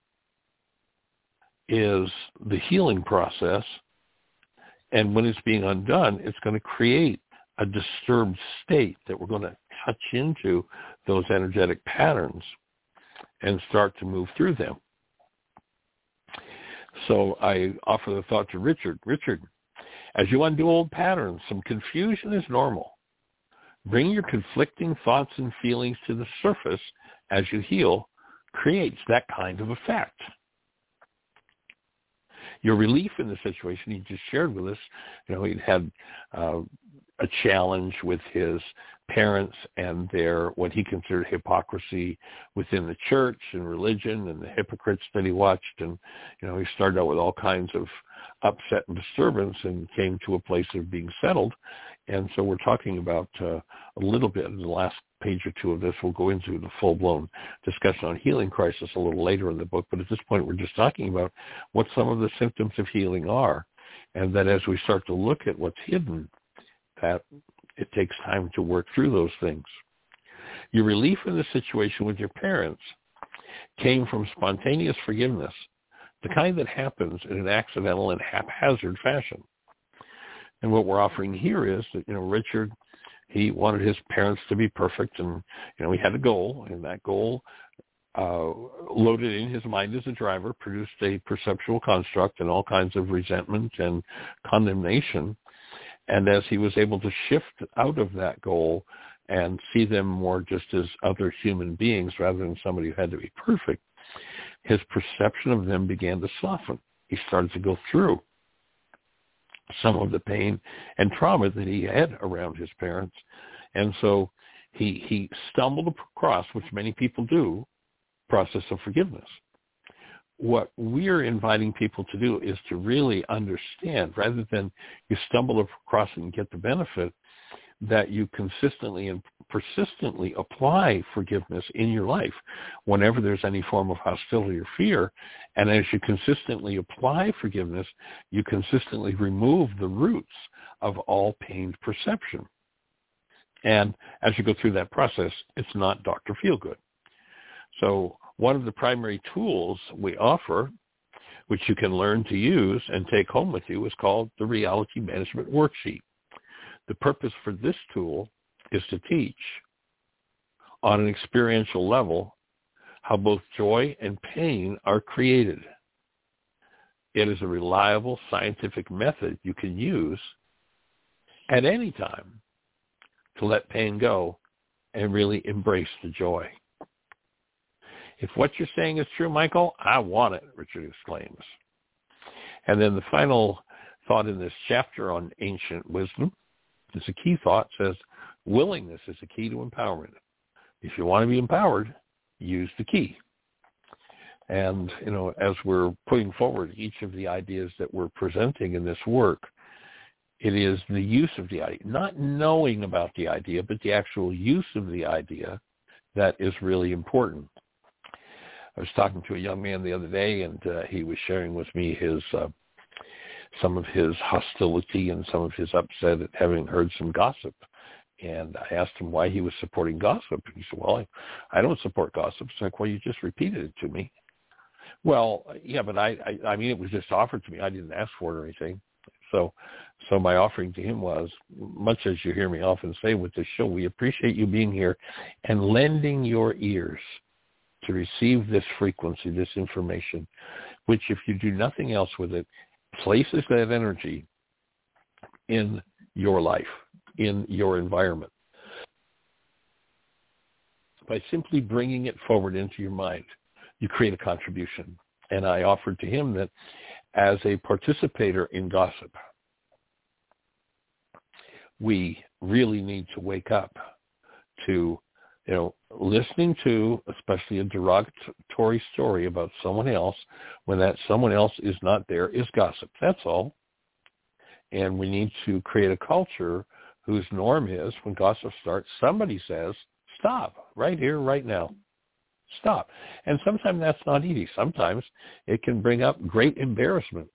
is the healing process. And when it's being undone, it's going to create a disturbed state that we're going to touch into those energetic patterns and start to move through them. So I offer the thought to Richard. Richard, as you undo old patterns, some confusion is normal. Bring your conflicting thoughts and feelings to the surface as you heal creates that kind of effect. Your relief in the situation he just shared with us, you know, he'd had uh, a challenge with his parents and their, what he considered hypocrisy within the church and religion and the hypocrites that he watched. And, you know, he started out with all kinds of upset and disturbance and came to a place of being settled. And so we're talking about uh, a little bit in the last page or two of this. We'll go into the full-blown discussion on healing crisis a little later in the book. But at this point, we're just talking about what some of the symptoms of healing are. And that as we start to look at what's hidden, that it takes time to work through those things. Your relief in the situation with your parents came from spontaneous forgiveness, the kind that happens in an accidental and haphazard fashion. And what we're offering here is that, you know, Richard, he wanted his parents to be perfect, and, you know, he had a goal, and that goal uh, loaded in his mind as a driver, produced a perceptual construct and all kinds of resentment and condemnation. And as he was able to shift out of that goal and see them more just as other human beings rather than somebody who had to be perfect, his perception of them began to soften. He started to go through some of the pain and trauma that he had around his parents. And so he he stumbled across, which many people do, process of forgiveness. What we're inviting people to do is to really understand, rather than you stumble across it and get the benefit, that you consistently and persistently apply forgiveness in your life whenever there's any form of hostility or fear. And as you consistently apply forgiveness, you consistently remove the roots of all pained perception. And as you go through that process, it's not Doctor Feelgood. So one of the primary tools we offer, which you can learn to use and take home with you, is called the Reality Management Worksheet. The purpose for this tool is to teach on an experiential level how both joy and pain are created. It is a reliable scientific method you can use at any time to let pain go and really embrace the joy. If what you're saying is true, Michael, I want it, Richard exclaims. And then the final thought in this chapter on ancient wisdom, it's a key thought, says willingness is the key to empowerment. If you want to be empowered, use the key. And, you know, as we're putting forward each of the ideas that we're presenting in this work, it is the use of the idea, not knowing about the idea, but the actual use of the idea that is really important. I was talking to a young man the other day, and uh, he was sharing with me his uh, some of his hostility and some of his upset at having heard some gossip. And I asked him why he was supporting gossip. He said, well, I, I don't support gossip. It's like, well, you just repeated it to me. Well, yeah, but I, I, I mean, it was just offered to me. I didn't ask for it or anything. So so my offering to him was, much as you hear me often say with this show, we appreciate you being here and lending your ears to receive this frequency, this information, which if you do nothing else with it, places that energy in your life, in your environment. By simply bringing it forward into your mind, you create a contribution. And I offered to him that as a participator in gossip, we really need to wake up to, you know, listening to, especially a derogatory story about someone else, when that someone else is not there, is gossip. That's all. And we need to create a culture whose norm is, when gossip starts, somebody says, stop, right here, right now. Stop. And sometimes that's not easy. Sometimes it can bring up great embarrassment.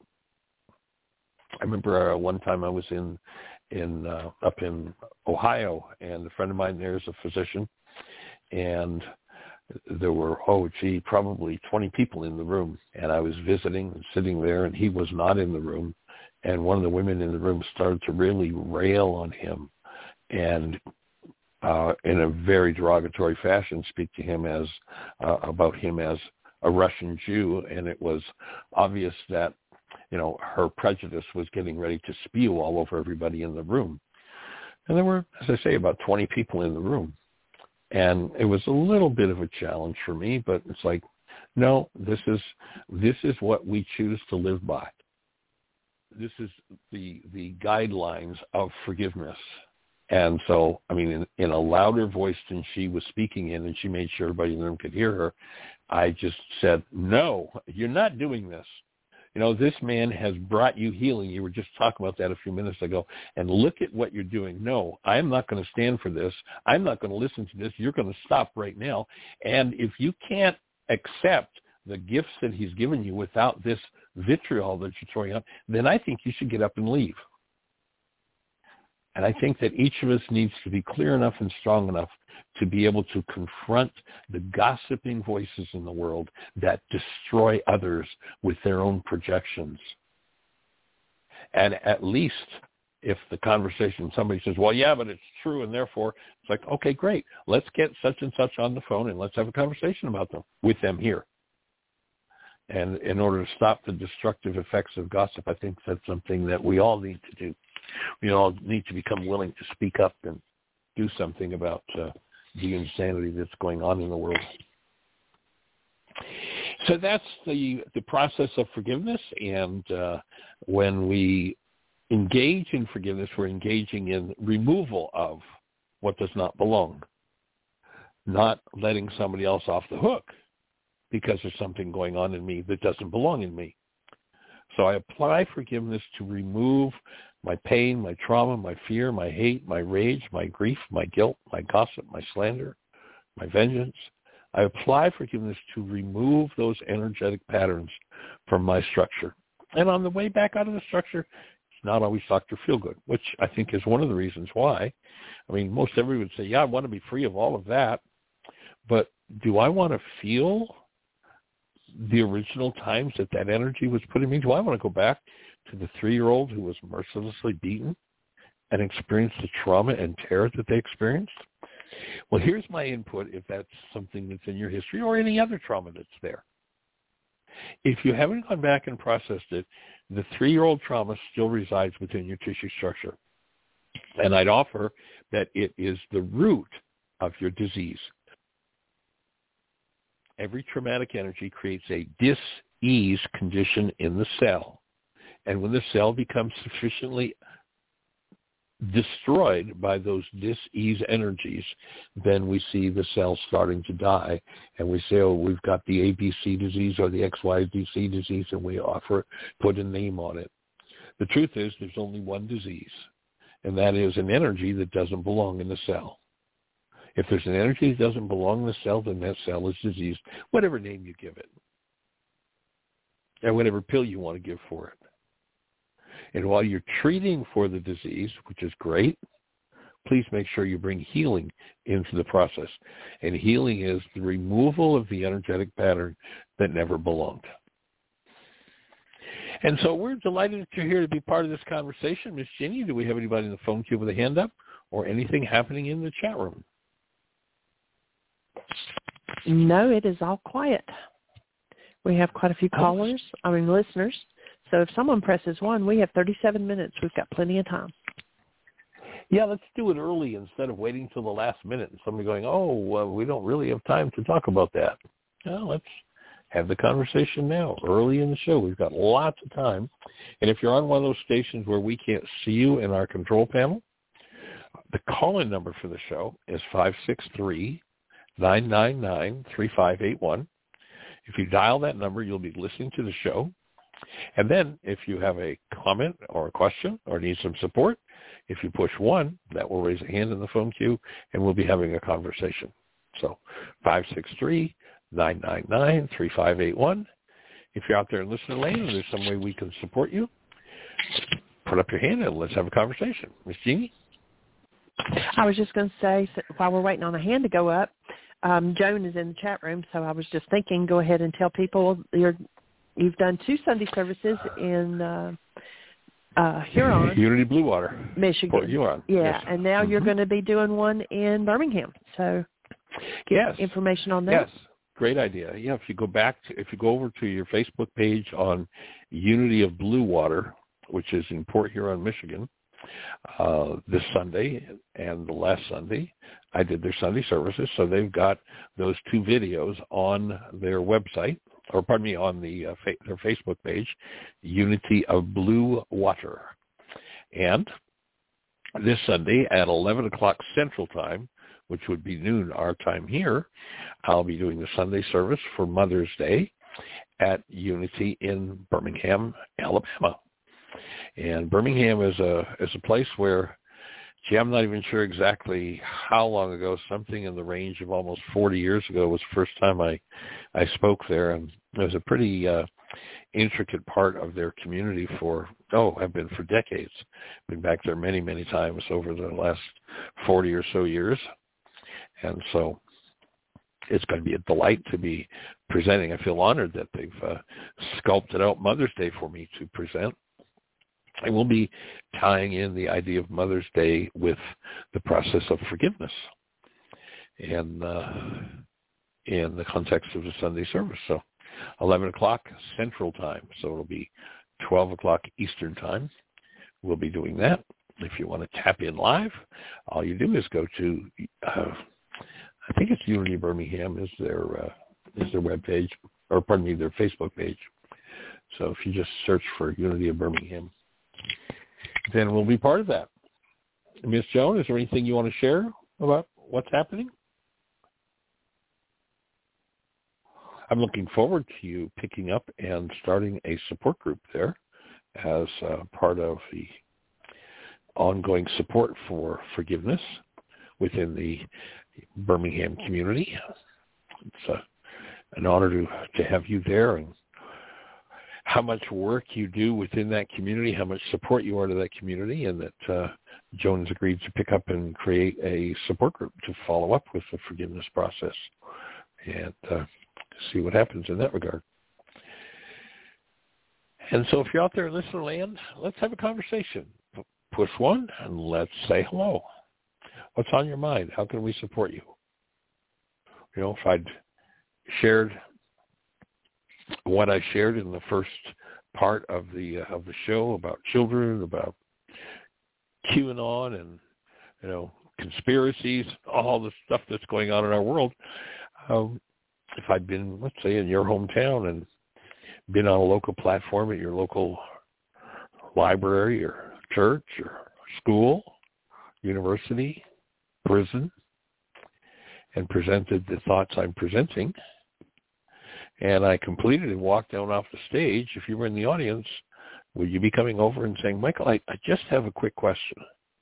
I remember uh, one time I was in, in uh, up in Ohio, and a friend of mine there is a physician, and there were, oh, gee, probably twenty people in the room. And I was visiting and sitting there, and he was not in the room. And one of the women in the room started to really rail on him and uh, in a very derogatory fashion speak to him as, uh, about him as a Russian Jew. And it was obvious that, you know, her prejudice was getting ready to spew all over everybody in the room. And there were, as I say, about twenty people in the room. And it was a little bit of a challenge for me, but it's like, no, this is this is what we choose to live by. This is the the guidelines of forgiveness. And so, I mean, in, in a louder voice than she was speaking in, and she made sure everybody in the room could hear her, I just said, no, you're not doing this. You know, this man has brought you healing. You were just talking about that a few minutes ago. And look at what you're doing. No, I'm not going to stand for this. I'm not going to listen to this. You're going to stop right now. And if you can't accept the gifts that he's given you without this vitriol that you're throwing out, then I think you should get up and leave. And I think that each of us needs to be clear enough and strong enough to be able to confront the gossiping voices in the world that destroy others with their own projections. And at least if the conversation, somebody says, well, yeah, but it's true, and therefore, it's like, okay, great. Let's get such and such on the phone, and let's have a conversation about them with them here. And in order to stop the destructive effects of gossip, I think that's something that we all need to do. We all need to become willing to speak up and do something about uh, the insanity that's going on in the world. So that's the the process of forgiveness, and uh, when we engage in forgiveness, we're engaging in removal of what does not belong, not letting somebody else off the hook because there's something going on in me that doesn't belong in me. So I apply forgiveness to remove my pain, my trauma, my fear, my hate, my rage, my grief, my guilt, my gossip, my slander, my vengeance. I apply forgiveness to remove those energetic patterns from my structure. And on the way back out of the structure, it's not always Doctor Feelgood, which I think is one of the reasons why. I mean, most everyone would say, yeah, I want to be free of all of that. But do I want to feel the original times that that energy was put in me? Do I want to go back to the three-year-old who was mercilessly beaten and experienced the trauma and terror that they experienced? Well, here's my input if that's something that's in your history or any other trauma that's there. If you haven't gone back and processed it, the three-year-old trauma still resides within your tissue structure. And I'd offer that it is the root of your disease. Every traumatic energy creates a dis-ease condition in the cell. And when the cell becomes sufficiently destroyed by those dis-ease energies, then we see the cell starting to die. And we say, oh, we've got the A B C disease or the X Y Z disease, and we offer, put a name on it. The truth is there's only one disease, and that is an energy that doesn't belong in the cell. If there's an energy that doesn't belong in the cell, then that cell is diseased, whatever name you give it, and whatever pill you want to give for it. And while you're treating for the disease, which is great, please make sure you bring healing into the process. And healing is the removal of the energetic pattern that never belonged. And so we're delighted that you're here to be part of this conversation. Miss Jenny, do we have anybody in the phone queue with a hand up or anything happening in the chat room? No, it is all quiet. We have quite a few callers, I mean listeners. So if someone presses one, we have thirty-seven minutes. We've got plenty of time. Yeah, let's do it early instead of waiting till the last minute and somebody going, oh, well, we don't really have time to talk about that. Well, let's have the conversation now, early in the show. We've got lots of time. And if you're on one of those stations where we can't see you in our control panel, the call-in number for the show is five six three, nine nine nine, three five eight one. If you dial that number, you'll be listening to the show. And then if you have a comment or a question or need some support, if you push one, that will raise a hand in the phone queue, and we'll be having a conversation. So five six three, nine nine nine, three five eight one. If you're out there in listener land and there's some way we can support you, put up your hand and let's have a conversation. Miss Jeannie? I was just going to say, while we're waiting on a hand to go up, um, Joan is in the chat room, so I was just thinking, go ahead and tell people you're You've done two Sunday services in uh, uh, Huron. Unity Blue Water. Michigan. Port Huron. Yeah, yes. And now mm-hmm. you're going to be doing one in Birmingham. So yes. information on that. Yes, great idea. Yeah, if you go back, to, if you go over to your Facebook page on Unity of Blue Water, which is in Port Huron, Michigan, uh, this Sunday and the last Sunday, I did their Sunday services. So they've got those two videos on their website. or pardon me, on the uh, fa- their Facebook page, Unity of Blue Water. And this Sunday at eleven o'clock Central Time, which would be noon our time here, I'll be doing the Sunday service for Mother's Day at Unity in Birmingham, Alabama. And Birmingham is a is a place where, gee, I'm not even sure exactly how long ago, something in the range of almost forty years ago was the first time I, I spoke there. And it was a pretty uh, intricate part of their community for, oh, I've been for decades. Been back there many, many times over the last forty or so years. And so it's going to be a delight to be presenting. I feel honored that they've uh, sculpted out Mother's Day for me to present. And we'll be tying in the idea of Mother's Day with the process of forgiveness and uh, in the context of the Sunday service. So eleven o'clock Central Time. So it'll be twelve o'clock Eastern Time. We'll be doing that. If you want to tap in live, all you do is go to, uh, I think it's Unity Birmingham is their uh, is their webpage, or pardon me, their Facebook page. So if you just search for Unity of Birmingham, then we'll be part of that. Miz Joan, is there anything you want to share about what's happening? I'm looking forward to you picking up and starting a support group there as uh, part of the ongoing support for forgiveness within the Birmingham community. It's uh, an honor to, to have you there, and how much work you do within that community, how much support you are to that community, and that uh, Joan has agreed to pick up and create a support group to follow up with the forgiveness process and uh, see what happens in that regard. And so if you're out there in listener land, let's have a conversation. Push one and let's say hello. What's on your mind? How can we support you? You know, if I'd shared what I shared in the first part of the uh, of the show about children, about QAnon and, you know, conspiracies, all the stuff that's going on in our world, um, if I'd been, let's say, in your hometown and been on a local platform at your local library or church or school, university, prison, and presented the thoughts I'm presenting, and I completed and walked down off the stage, if you were in the audience, would you be coming over and saying, Michael, I, I just have a quick question?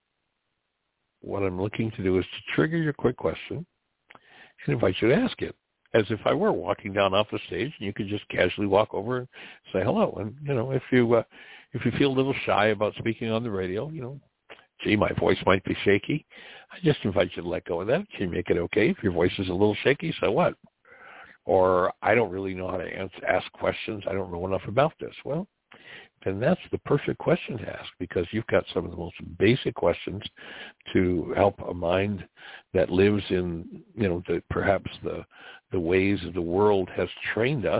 What I'm looking to do is to trigger your quick question and invite you to ask it, as if I were walking down off the stage, and you could just casually walk over and say hello. And, you know, if you uh, if you feel a little shy about speaking on the radio, you know, gee, my voice might be shaky, I just invite you to let go of that. Can you make it okay if your voice is a little shaky? So what? Or I don't really know how to answer, ask questions. I don't know enough about this. Well, then that's the perfect question to ask, because you've got some of the most basic questions to help a mind that lives in, you know, the, perhaps the the ways of the world has trained us.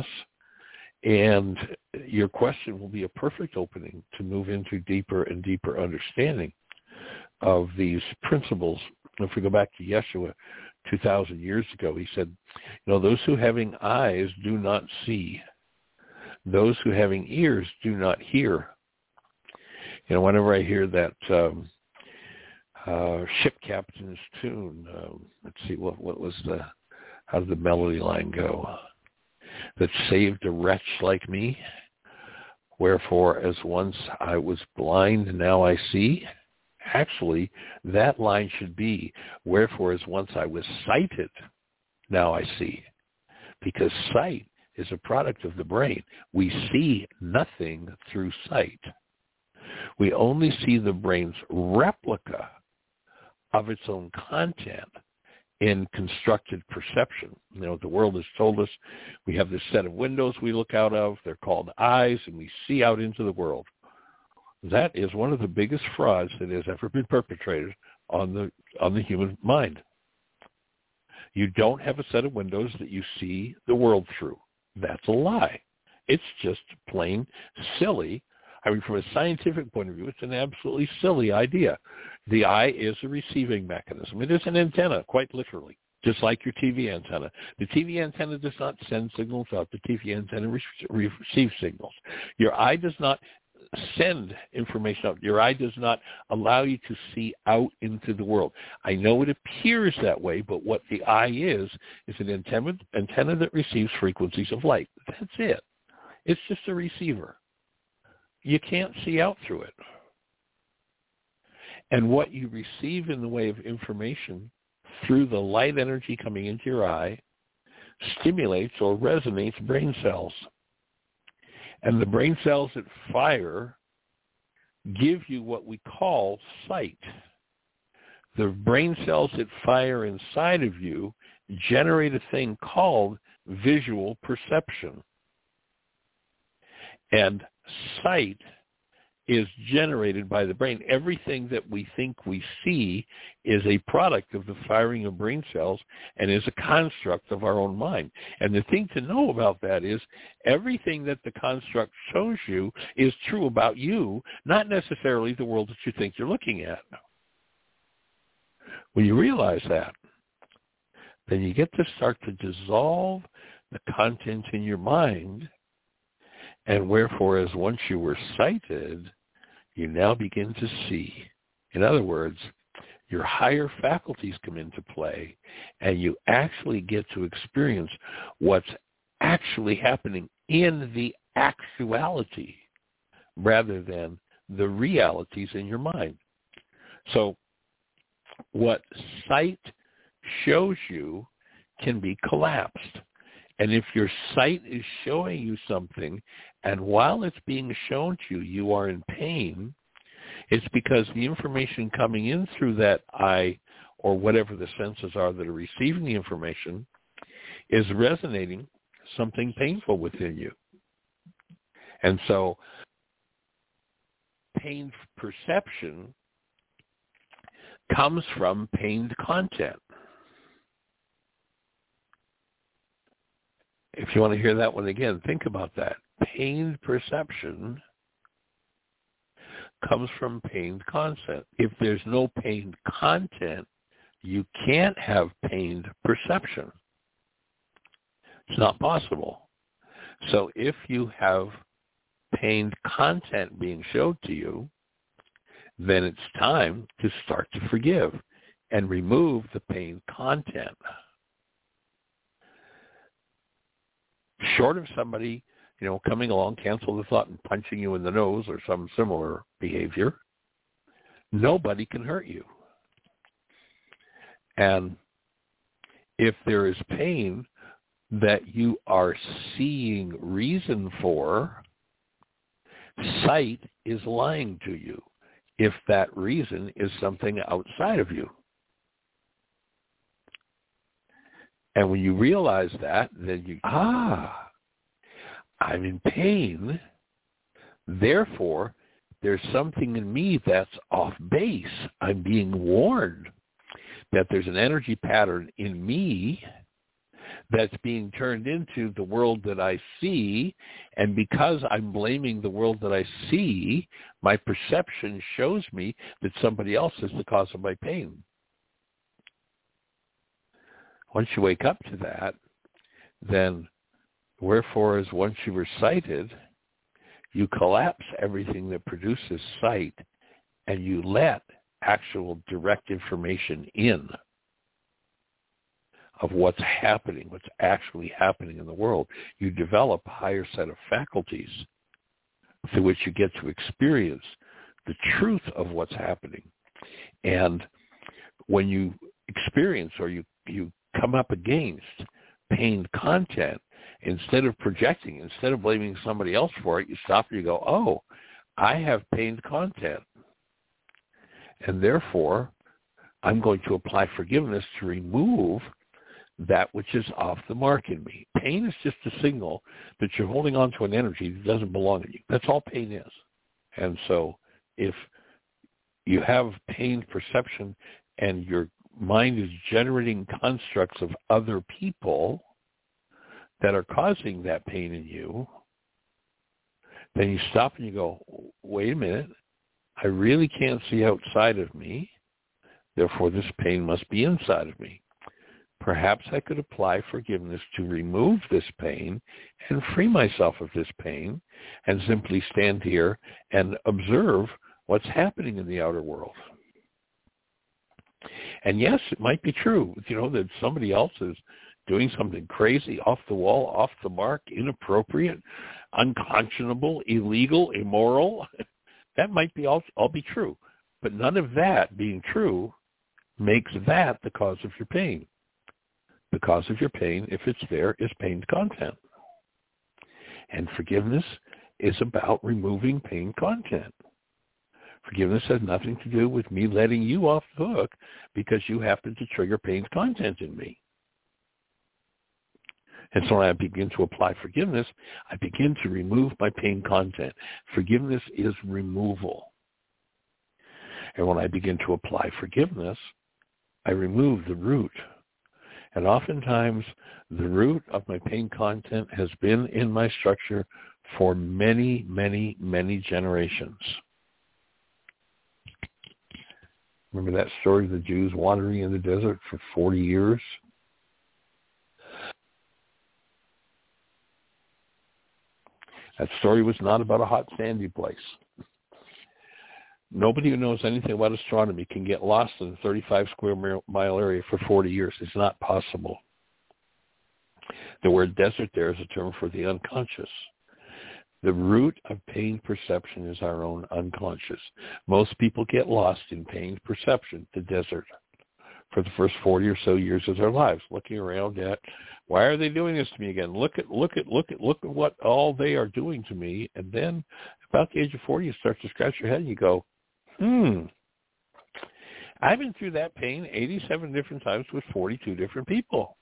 And your question will be a perfect opening to move into deeper and deeper understanding of these principles. If we go back to Yeshua two thousand years ago, he said, you know, those who having eyes do not see, those who having ears do not hear. You know, whenever I hear that um, uh, ship captain's tune, um, let's see, what what was the, how did the melody line go? That saved a wretch like me, wherefore as once I was blind, now I see. Actually, that line should be, wherefore as once I was sighted, now I see. Because sight is a product of the brain. We see nothing through sight. We only see the brain's replica of its own content in constructed perception. You know, the world has told us we have this set of windows we look out of. They're called eyes, and we see out into the world. That is one of the biggest frauds that has ever been perpetrated on the on the human mind. You don't have a set of windows that you see the world through. That's a lie. It's just plain silly. I mean, from a scientific point of view, it's an absolutely silly idea. The eye is a receiving mechanism. It is an antenna, quite literally, just like your T V antenna. The T V antenna does not send signals out. The T V antenna re- receives signals. Your eye does not send information out. Your eye does not allow you to see out into the world. I know it appears that way, but what the eye is, is an antenna, antenna that receives frequencies of light. That's it. It's just a receiver. You can't see out through it. And what you receive in the way of information through the light energy coming into your eye stimulates or resonates brain cells. And the brain cells that fire give you what we call sight. The brain cells that fire inside of you generate a thing called visual perception. And sight is generated by the brain. Everything that we think we see is a product of the firing of brain cells and is a construct of our own mind. And the thing to know about that is everything that the construct shows you is true about you, not necessarily the world that you think you're looking at. When you realize that, then you get to start to dissolve the content in your mind, and wherefore, as once you were sighted, you now begin to see. In other words, your higher faculties come into play, and you actually get to experience what's actually happening in the actuality rather than the realities in your mind. So what sight shows you can be collapsed. And if your sight is showing you something, and while it's being shown to you, you are in pain, it's because the information coming in through that eye, or whatever the senses are that are receiving the information, is resonating something painful within you. And so pain perception comes from pained content. If you want to hear that one again, think about that. Pained perception comes from pained content. If there's no pained content, you can't have pained perception. It's not possible. So if you have pained content being showed to you, then it's time to start to forgive and remove the pained content. Short of somebody, you know, coming along, cancel the thought and punching you in the nose or some similar behavior, nobody can hurt you. And if there is pain that you are seeing reason for, sight is lying to you if that reason is something outside of you. And when you realize that, then you, ah, I'm in pain. Therefore, there's something in me that's off base. I'm being warned that there's an energy pattern in me that's being turned into the world that I see. And because I'm blaming the world that I see, my perception shows me that somebody else is the cause of my pain. Once you wake up to that, then wherefore, as once you were sighted, you collapse everything that produces sight, and you let actual direct information in of what's happening, what's actually happening in the world. You develop a higher set of faculties through which you get to experience the truth of what's happening. And when you experience or you, you come up against pained content, instead of projecting, instead of blaming somebody else for it, you stop and you go, oh, I have pained content. And therefore, I'm going to apply forgiveness to remove that which is off the mark in me. Pain is just a signal that you're holding on to an energy that doesn't belong in you. That's all pain is. And so if you have pain perception and your mind is generating constructs of other people that are causing that pain in you, then you stop and you go, wait a minute, I really can't see outside of me, therefore this pain must be inside of me. Perhaps I could apply forgiveness to remove this pain and free myself of this pain and simply stand here and observe what's happening in the outer world. And yes, it might be true, you know, that somebody else is doing something crazy, off the wall, off the mark, inappropriate, unconscionable, illegal, immoral. That might be all, all be true. But none of that being true makes that the cause of your pain. The cause of your pain, if it's there, is pained content. And forgiveness is about removing pain content. Forgiveness has nothing to do with me letting you off the hook because you happen to trigger pain content in me. And so when I begin to apply forgiveness, I begin to remove my pain content. Forgiveness is removal. And when I begin to apply forgiveness, I remove the root. And oftentimes, the root of my pain content has been in my structure for many, many, many generations. Remember that story of the Jews wandering in the desert for forty years? That story was not about a hot, sandy place. Nobody who knows anything about astronomy can get lost in a thirty-five square mile area for forty years. It's not possible. The word desert there is a term for the unconscious. The root of pain perception is our own unconscious. Most people get lost in pain perception, the desert, for the first forty or so years of their lives, looking around at, why are they doing this to me again? Look at, look at, look at, look at what all they are doing to me. And then about the age of forty, you start to scratch your head and you go, hmm, I've been through that pain eighty-seven different times with forty-two different people.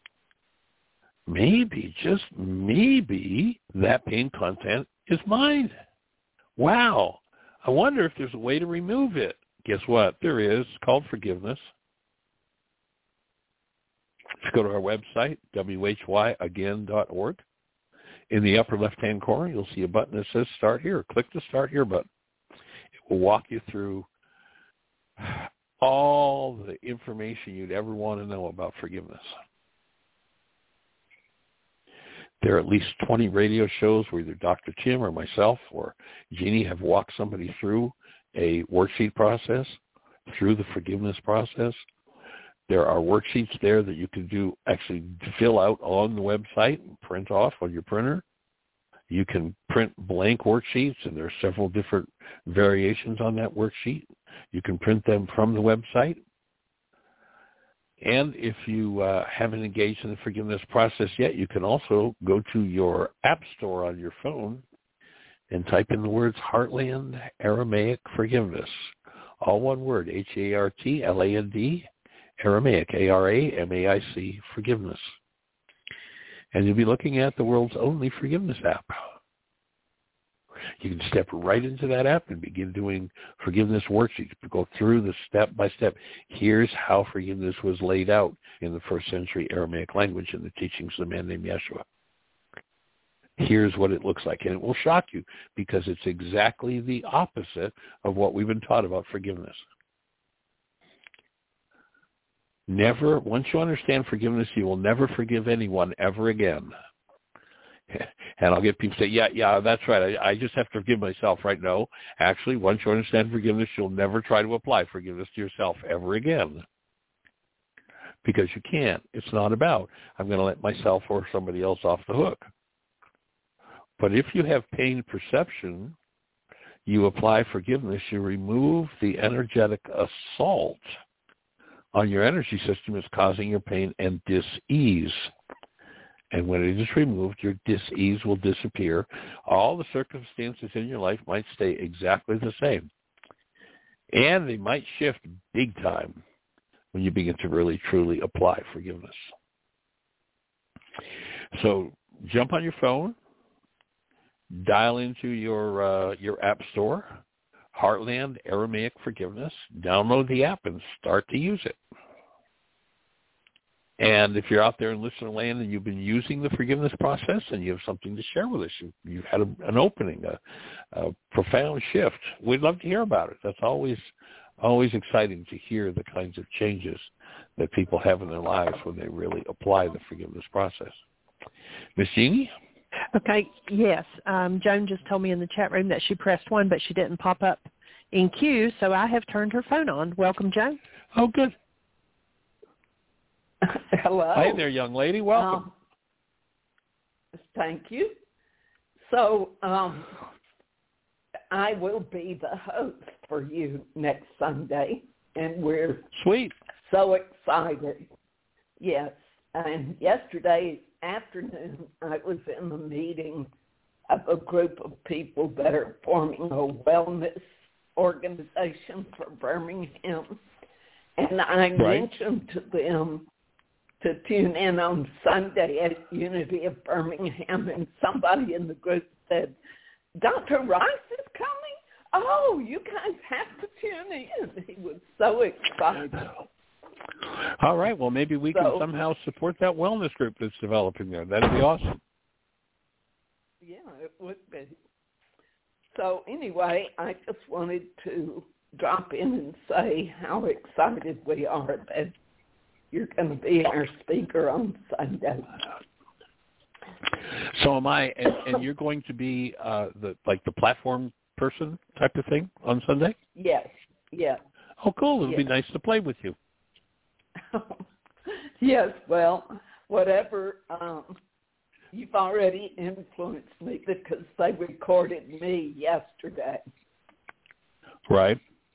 Maybe, just maybe, that pain content is mine. Wow. I wonder if there's a way to remove it. Guess what? There is. It's called forgiveness. If you go to our website, w h y again dot org, in the upper left-hand corner, you'll see a button that says Start Here. Click the Start Here button. It will walk you through all the information you'd ever want to know about forgiveness. There are at least twenty radio shows where either Doctor Tim or myself or Jeannie have walked somebody through a worksheet process, through the forgiveness process. There are worksheets there that you can do actually fill out on the website and print off on your printer. You can print blank worksheets, and there are several different variations on that worksheet. You can print them from the website. And if you uh, haven't engaged in the forgiveness process yet, you can also go to your app store on your phone and type in the words Heartland Aramaic Forgiveness. All one word, H A R T L A N D, Aramaic, A R A M A I C, Forgiveness. And you'll be looking at the world's only forgiveness app. You can step right into that app and begin doing forgiveness worksheets. Go through the step-by-step. Here's how forgiveness was laid out in the first century Aramaic language in the teachings of a man named Yeshua. Here's what it looks like. And it will shock you because it's exactly the opposite of what we've been taught about forgiveness. Never, once you understand forgiveness, you will never forgive anyone ever again. And I'll get people say, yeah, yeah, that's right. I, I just have to forgive myself, right? No, actually, once you understand forgiveness, you'll never try to apply forgiveness to yourself ever again. Because you can't. It's not about, I'm going to let myself or somebody else off the hook. But if you have pain perception, you apply forgiveness, you remove the energetic assault on your energy system is causing your pain and dis-ease. And when it is removed, your dis-ease will disappear. All the circumstances in your life might stay exactly the same. And they might shift big time when you begin to really, truly apply forgiveness. So jump on your phone, dial into your uh, your app store, Heartland Aramaic Forgiveness, download the app and start to use it. And if you're out there in listener land and you've been using the forgiveness process and you have something to share with us, you, you've had a, an opening, a, a profound shift, we'd love to hear about it. That's always always exciting to hear the kinds of changes that people have in their lives when they really apply the forgiveness process. Miss Jeannie? Okay, yes. Um, Joan just told me in the chat room that she pressed one, but she didn't pop up in queue, so I have turned her phone on. Welcome, Joan. Oh, good. Hello. Hi there, young lady. Welcome. Um, thank you. So um, I will be the host for you next Sunday, and we're sweet, so excited. Yes, and yesterday afternoon I was in a meeting of a group of people that are forming a wellness organization for Birmingham, and I right. mentioned to them to tune in on Sunday at Unity of Birmingham, and somebody in the group said, Doctor Rice is coming? Oh, you guys have to tune in. He was so excited. All right. Well, maybe we so, can somehow support that wellness group that's developing there. That'd be awesome. Yeah, it would be. So anyway, I just wanted to drop in and say how excited we are that you're going to be our speaker on Sunday. So am I, and, and you're going to be uh, the like the platform person type of thing on Sunday? Yes, yes. Oh, cool. It'll yes. be nice to play with you. Yes, well, whatever, um, you've already influenced me because they recorded me yesterday. Right.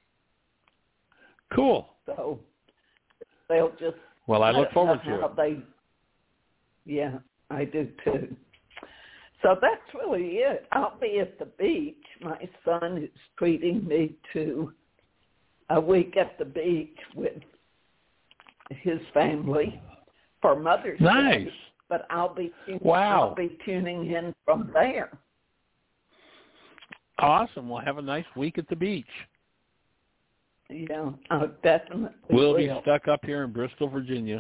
Cool. So they'll just... Well, I look forward to it. They, yeah, I do too. So that's really it. I'll be at the beach. My son is treating me to a week at the beach with his family for Mother's nice. Day. But I'll be tuning, wow. I'll be tuning in from there. Awesome. We'll have a nice week at the beach. Yeah, I'll definitely We'll will. be stuck up here in Bristol, Virginia.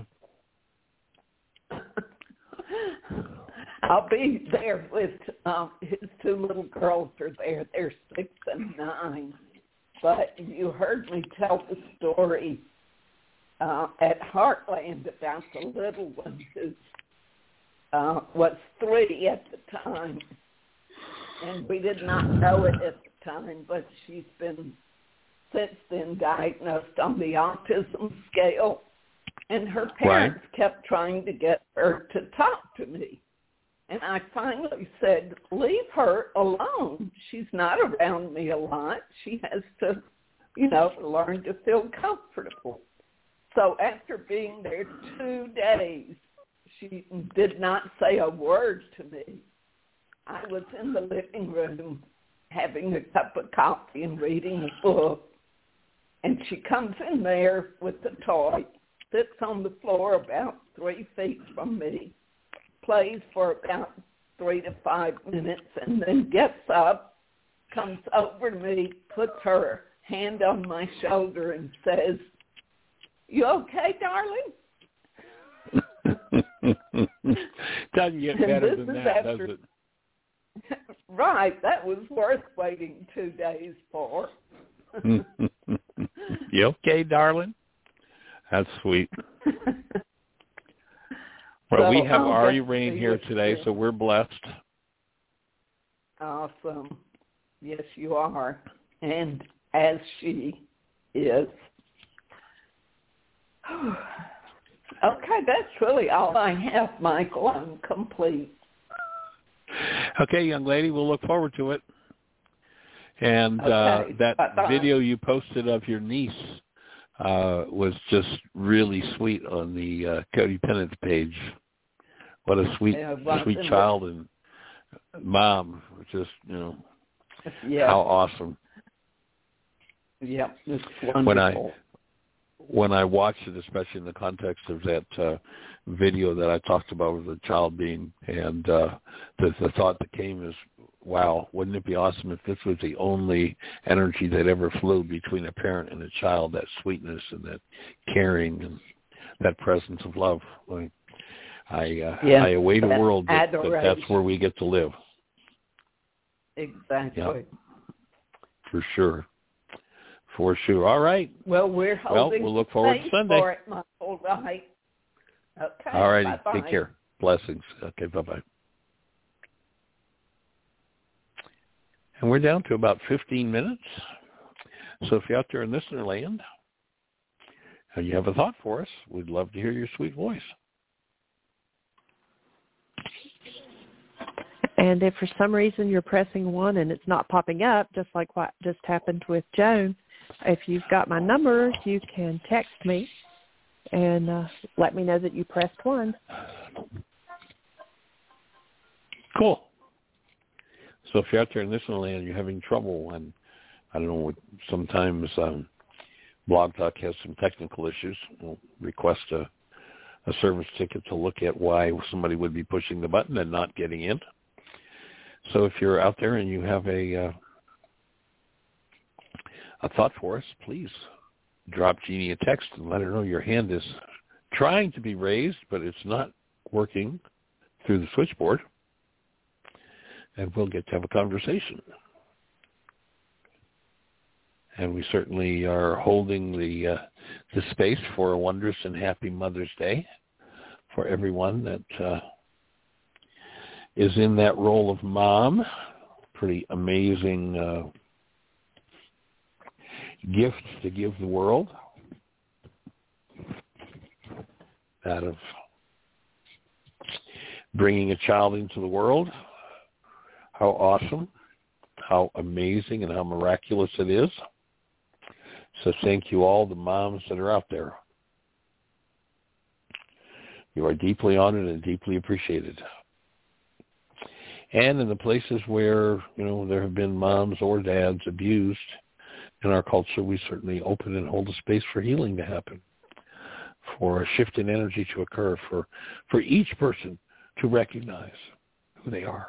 I'll be there with um, his two little girls are there. They're six and nine. But you heard me tell the story uh, at Heartland about the little one who uh, was three at the time. And we did not know it at the time, but she's been since then diagnosed on the autism scale. And her parents right. kept trying to get her to talk to me. And I finally said, leave her alone. She's not around me a lot. She has to, you know, learn to feel comfortable. So after being there two days, she did not say a word to me. I was in the living room having a cup of coffee and reading a book. And she comes in there with the toy, sits on the floor about three feet from me, plays for about three to five minutes, and then gets up, comes over to me, puts her hand on my shoulder and says, you okay, darling? Doesn't get better than that, after, does it? Right. That was worth waiting two days for. You okay, darling? That's sweet. Well, so, we have oh, Ari Rain here today, good. So we're blessed. Awesome. Yes, you are. And as she is. Okay, that's really all I have, Michael. I'm complete. Okay, young lady, we'll look forward to it. And okay, uh, that bye-bye. video you posted of your niece uh, was just really sweet on the uh, Cody Pennant page. What a sweet, yeah, well, sweet child and mom. Just, you know, yeah. how awesome. Yeah, it's wonderful. When I, when I watched it, especially in the context of that uh, video that I talked about with the child being, and uh, the, the thought that came is, wow, wouldn't it be awesome if this was the only energy that ever flew between a parent and a child, that sweetness and that caring and that presence of love. Like, I uh, yeah, I await a world that, that that's where we get to live. Exactly. Yeah. For sure. For sure. All right. Well, we're holding well, we'll look forward to Sunday. For it, Michael, right? Okay. All righty. Bye-bye. Take care. Blessings. Okay, bye-bye. And we're down to about fifteen minutes. So if you're out there in listener land and you have a thought for us, we'd love to hear your sweet voice. And if for some reason you're pressing one and it's not popping up, just like what just happened with Joan, if you've got my number, you can text me and uh, let me know that you pressed one. Cool. So if you're out there in listener land and you're having trouble, and I don't know, sometimes um, Blog Talk has some technical issues, we'll request a, a service ticket to look at why somebody would be pushing the button and not getting in. So if you're out there and you have a uh, a thought for us, please drop Jeannie a text and let her know your hand is trying to be raised, but it's not working through the switchboard, and we'll get to have a conversation. And we certainly are holding the uh, the space for a wondrous and happy Mother's Day for everyone that uh, is in that role of mom. Pretty amazing uh, gift to give the world. That of bringing a child into the world. How awesome, how amazing, and how miraculous it is. So thank you all the moms that are out there. You are deeply honored and deeply appreciated. And in the places where, you know, there have been moms or dads abused in our culture, we certainly open and hold a space for healing to happen, for a shift in energy to occur, for, for each person to recognize who they are.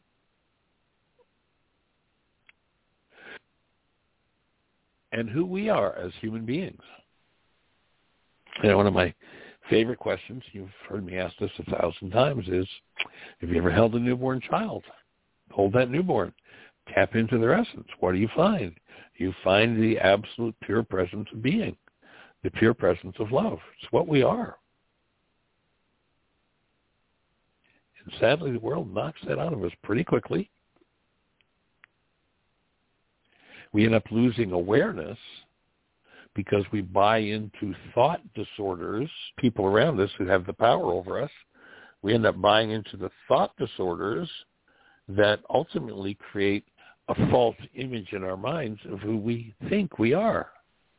And who we are as human beings. And one of my favorite questions, you've heard me ask this a thousand times, is, have you ever held a newborn child? Hold that newborn. Tap into their essence. What do you find? You find the absolute pure presence of being, the pure presence of love. It's what we are. And sadly, the world knocks that out of us pretty quickly. We end up losing awareness because we buy into thought disorders, people around us who have the power over us. We end up buying into the thought disorders that ultimately create a false image in our minds of who we think we are.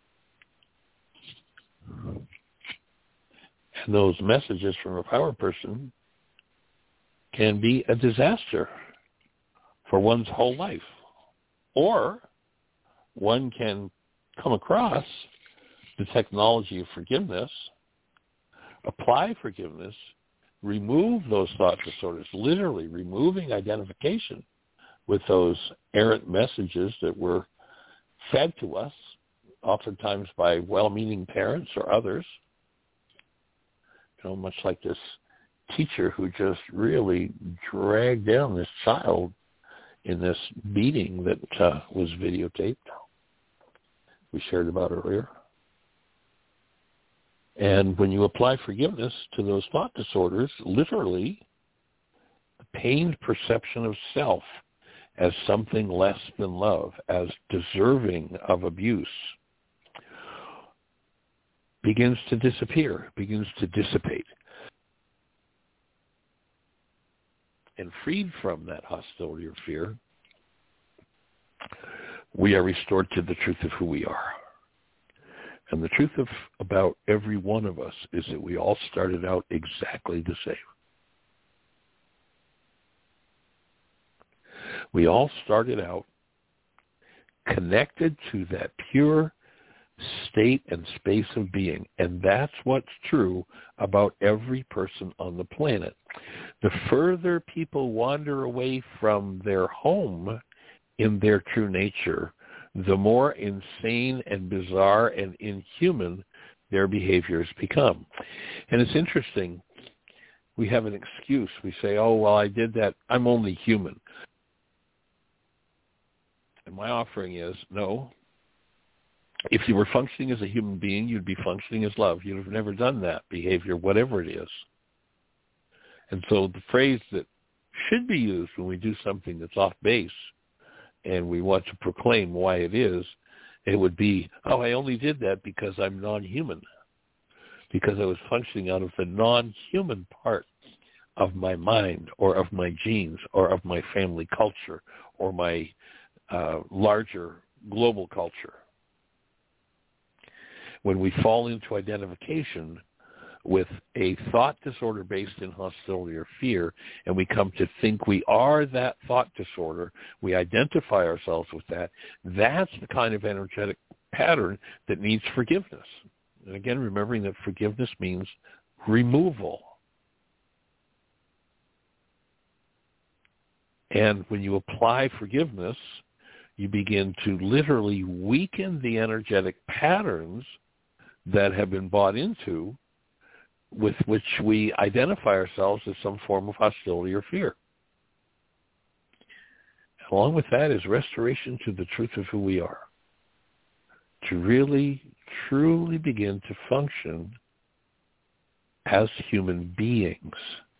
And those messages from a power person can be a disaster for one's whole life. Or one can come across the technology of forgiveness, apply forgiveness, remove those thought disorders, literally removing identification with those errant messages that were fed to us, oftentimes by well-meaning parents or others. You know, much like this teacher who just really dragged down this child in this beating that uh, was videotaped. We shared about earlier. And when you apply forgiveness to those thought disorders, literally, the pained perception of self as something less than love, as deserving of abuse, begins to disappear, begins to dissipate. And freed from that hostility or fear, we are restored to the truth of who we are. And the truth of about every one of us is that we all started out exactly the same. We all started out connected to that pure state and space of being. And that's what's true about every person on the planet. The further people wander away from their home in their true nature, the more insane and bizarre and inhuman their behaviors become. And it's interesting. We have an excuse. We say, oh, well, I did that. I'm only human. And my offering is, no. If you were functioning as a human being, you'd be functioning as love. You'd have never done that behavior, whatever it is. And so the phrase that should be used when we do something that's off base and we want to proclaim why it is, it would be, oh, I only did that because I'm non-human, because I was functioning out of the non-human part of my mind or of my genes or of my family culture or my uh, larger global culture. When we fall into identification with a thought disorder based in hostility or fear, and we come to think we are that thought disorder, we identify ourselves with that, that's the kind of energetic pattern that needs forgiveness. And again, remembering that forgiveness means removal. And when you apply forgiveness, you begin to literally weaken the energetic patterns that have been bought into with which we identify ourselves as some form of hostility or fear. Along with that is restoration to the truth of who we are, to really, truly begin to function as human beings,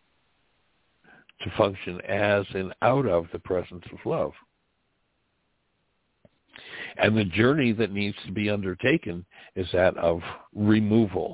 to function as and out of the presence of love. And the journey that needs to be undertaken is that of removal.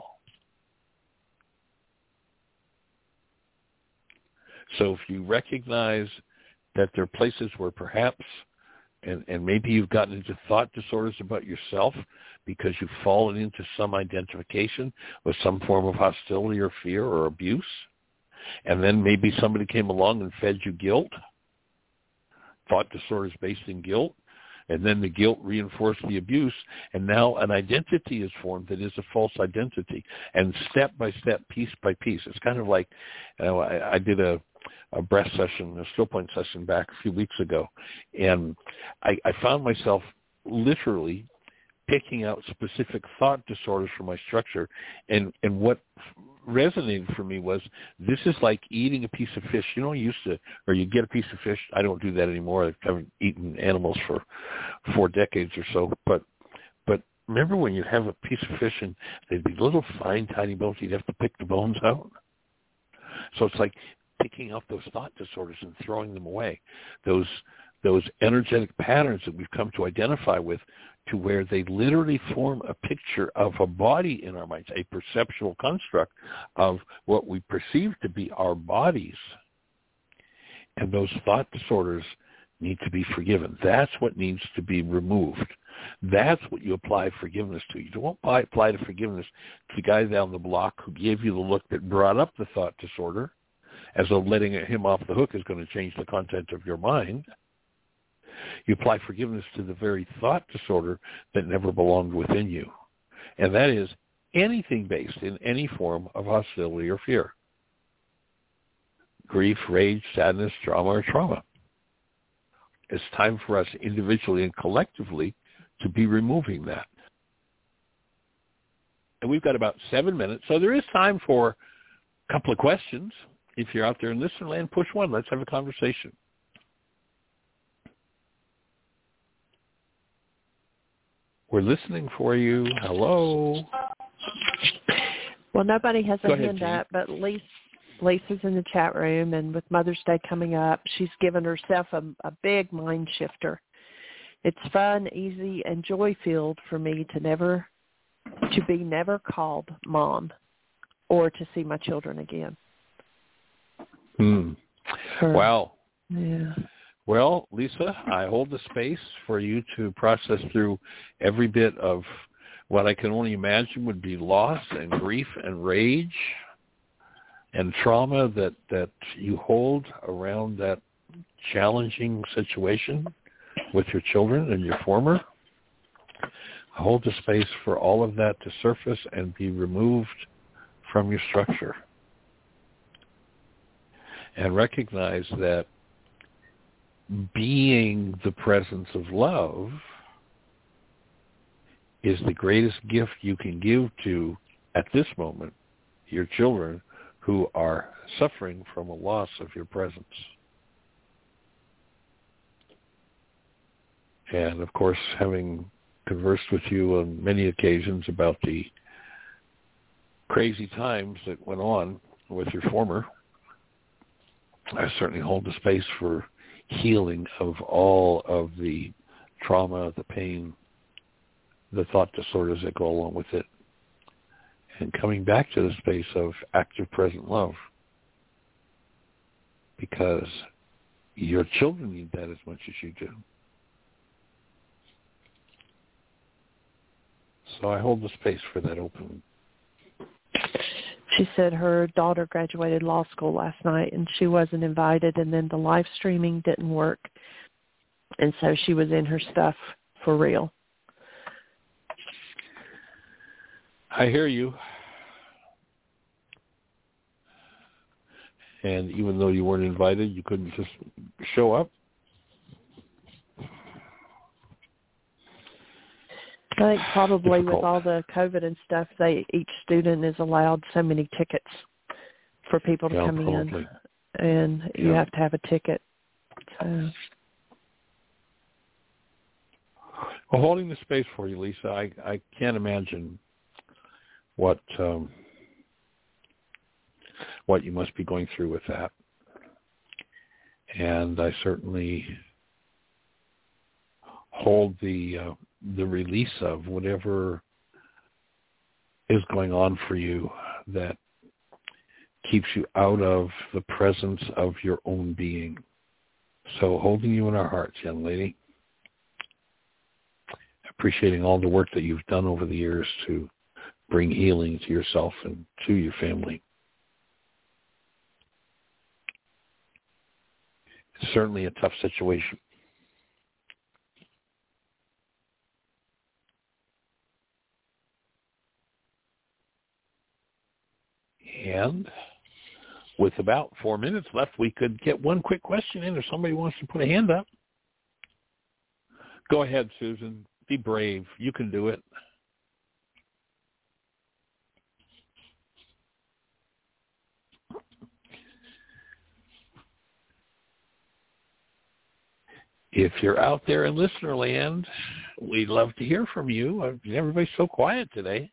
So if you recognize that there are places where perhaps, and, and maybe you've gotten into thought disorders about yourself because you've fallen into some identification with some form of hostility or fear or abuse, and then maybe somebody came along and fed you guilt, thought disorders based in guilt, and then the guilt reinforced the abuse, and now an identity is formed that is a false identity. And step by step, piece by piece, it's kind of like, you know, I, I did a, a breath session, a still point session back a few weeks ago, and I, I found myself literally picking out specific thought disorders for my structure, and, and what resonated for me was, this is like eating a piece of fish. You know, you used to, or you get a piece of fish. I don't do that anymore. I haven't eaten animals for four decades or so. But, but remember when you have a piece of fish and they'd be little fine, tiny bones. You'd have to pick the bones out. So it's like picking out those thought disorders and throwing them away. Those, those energetic patterns that we've come to identify with, to where they literally form a picture of a body in our minds, a perceptual construct of what we perceive to be our bodies. And those thought disorders need to be forgiven. That's what needs to be removed. That's what you apply forgiveness to. You don't apply, apply the forgiveness to the guy down the block who gave you the look that brought up the thought disorder, as though letting him off the hook is going to change the content of your mind. You apply forgiveness to the very thought disorder that never belonged within you. And that is anything based in any form of hostility or fear. Grief, rage, sadness, drama, or trauma. It's time for us individually and collectively to be removing that. And we've got about seven minutes, so there is time for a couple of questions. If you're out there in listener land, push one. Let's have a conversation. We're listening for you. Hello. Well, nobody has a Go ahead, hand Jean. up, but Lisa, Lisa's in the chat room, and with Mother's Day coming up, she's given herself a, a big mind shifter. It's fun, easy, and joy-filled for me to never, to be never called mom, or to see my children again. Hmm. Her, Wow. Yeah. Well, Lisa, I hold the space for you to process through every bit of what I can only imagine would be loss and grief and rage and trauma that, that you hold around that challenging situation with your children and your former. I hold the space for all of that to surface and be removed from your structure. And recognize that being the presence of love is the greatest gift you can give to, at this moment, your children who are suffering from a loss of your presence. And, of course, having conversed with you on many occasions about the crazy times that went on with your former, I certainly hold the space for healing of all of the trauma, the pain, the thought disorders that go along with it, and coming back to the space of active present love, because your children need that as much as you do. So I hold the space for that open. She said her daughter graduated law school last night, and she wasn't invited, and then the live streaming didn't work, and so she was in her stuff for real. I hear you. and even though you weren't invited, you couldn't just show up? I think probably Difficult. with all the COVID and stuff, they each student is allowed so many tickets for people to Yeah, come probably. in, and you Yeah. have to have a ticket. So. Well, holding the space for you, Lisa, I, I can't imagine what um, what you must be going through with that. And I certainly hold the uh, the release of whatever is going on for you that keeps you out of the presence of your own being. So holding you in our hearts, young lady. Appreciating all the work that you've done over the years to bring healing to yourself and to your family. It's certainly a tough situation. And with about four minutes left, we could get one quick question in if somebody wants to put a hand up. Go ahead, Susan. Be brave. You can do it. If you're out there in listener land, we'd love to hear from you. Everybody's so quiet today.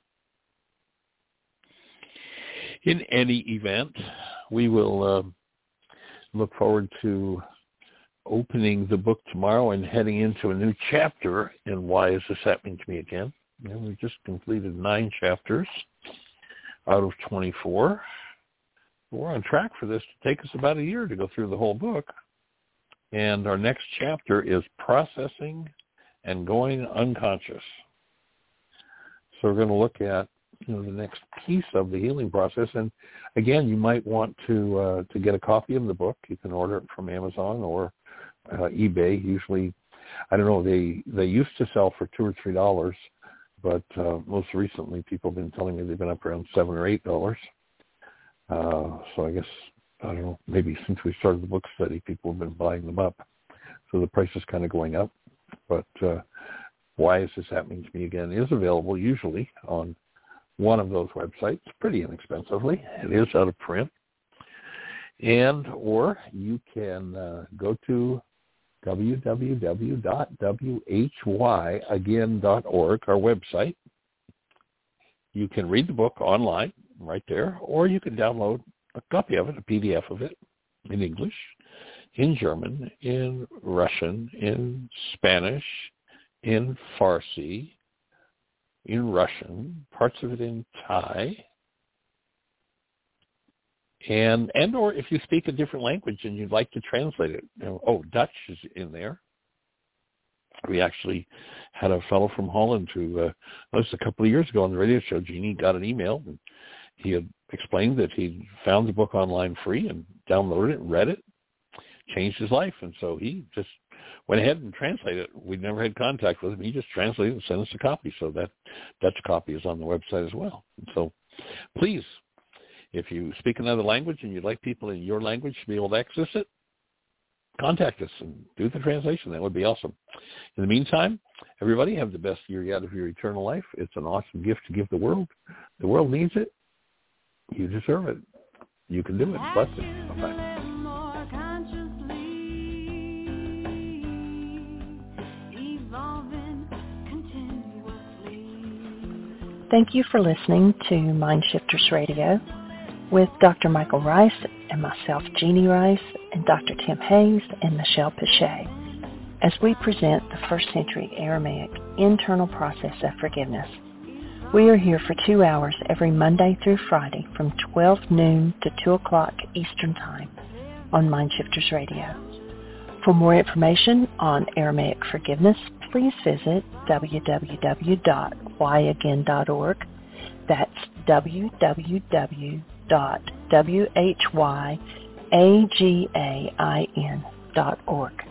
In any event, we will uh, look forward to opening the book tomorrow and heading into a new chapter in Why Is This Happening to Me Again? And we just completed nine chapters out of twenty-four. We're on track for this to take us about a year to go through the whole book. And our next chapter is Processing and Going Unconscious. So we're going to look at you know, the next piece of the healing process. And again, you might want to uh, to get a copy of the book. You can order it from Amazon or uh, eBay. Usually, I don't know, they, they used to sell for two or three dollars, but uh, most recently people have been telling me they've been up around seven or eight dollars. Uh, so I guess, I don't know, maybe since we started the book study, people have been buying them up. So the price is kind of going up. But uh, Why Is This Happening to Me Again is available usually on one of those websites pretty inexpensively. It is out of print. And or you can uh, go to w w w dot w h y again dot org, our website. You can read the book online right there, or you can download a copy of it, a P D F of it, in English, in German, in Russian, in Spanish, in Farsi, in Russian, parts of it in Thai, and and or if you speak a different language and you'd like to translate it. You know, oh, Dutch is in there. We actually had a fellow from Holland who, uh, that was a couple of years ago on the radio show, Jeannie, got an email, and he had explained that he found the book online free and downloaded it, read it, changed his life, and so he just went ahead and translated it. We never had contact with him. He just translated it and sent us a copy, so that Dutch copy is on the website as well. And so please, if you speak another language and you'd like people in your language to be able to access it, contact us and do the translation. That would be awesome. In the meantime, everybody have the best year yet of your eternal life. It's an awesome gift to give the world. The world needs it. You deserve it. You can do it. Blessings. Bye-bye. Thank you for listening to Mind Shifters Radio with Doctor Michael Rice and myself, Jeannie Rice, and Doctor Tim Hayes and Michelle Pichet, as we present the first century Aramaic internal process of forgiveness. We are here for two hours every Monday through Friday from twelve noon to two o'clock Eastern Time on Mind Shifters Radio. For more information on Aramaic forgiveness, please visit w w w dot why again dot org. That's w w w dot w h y again dot org.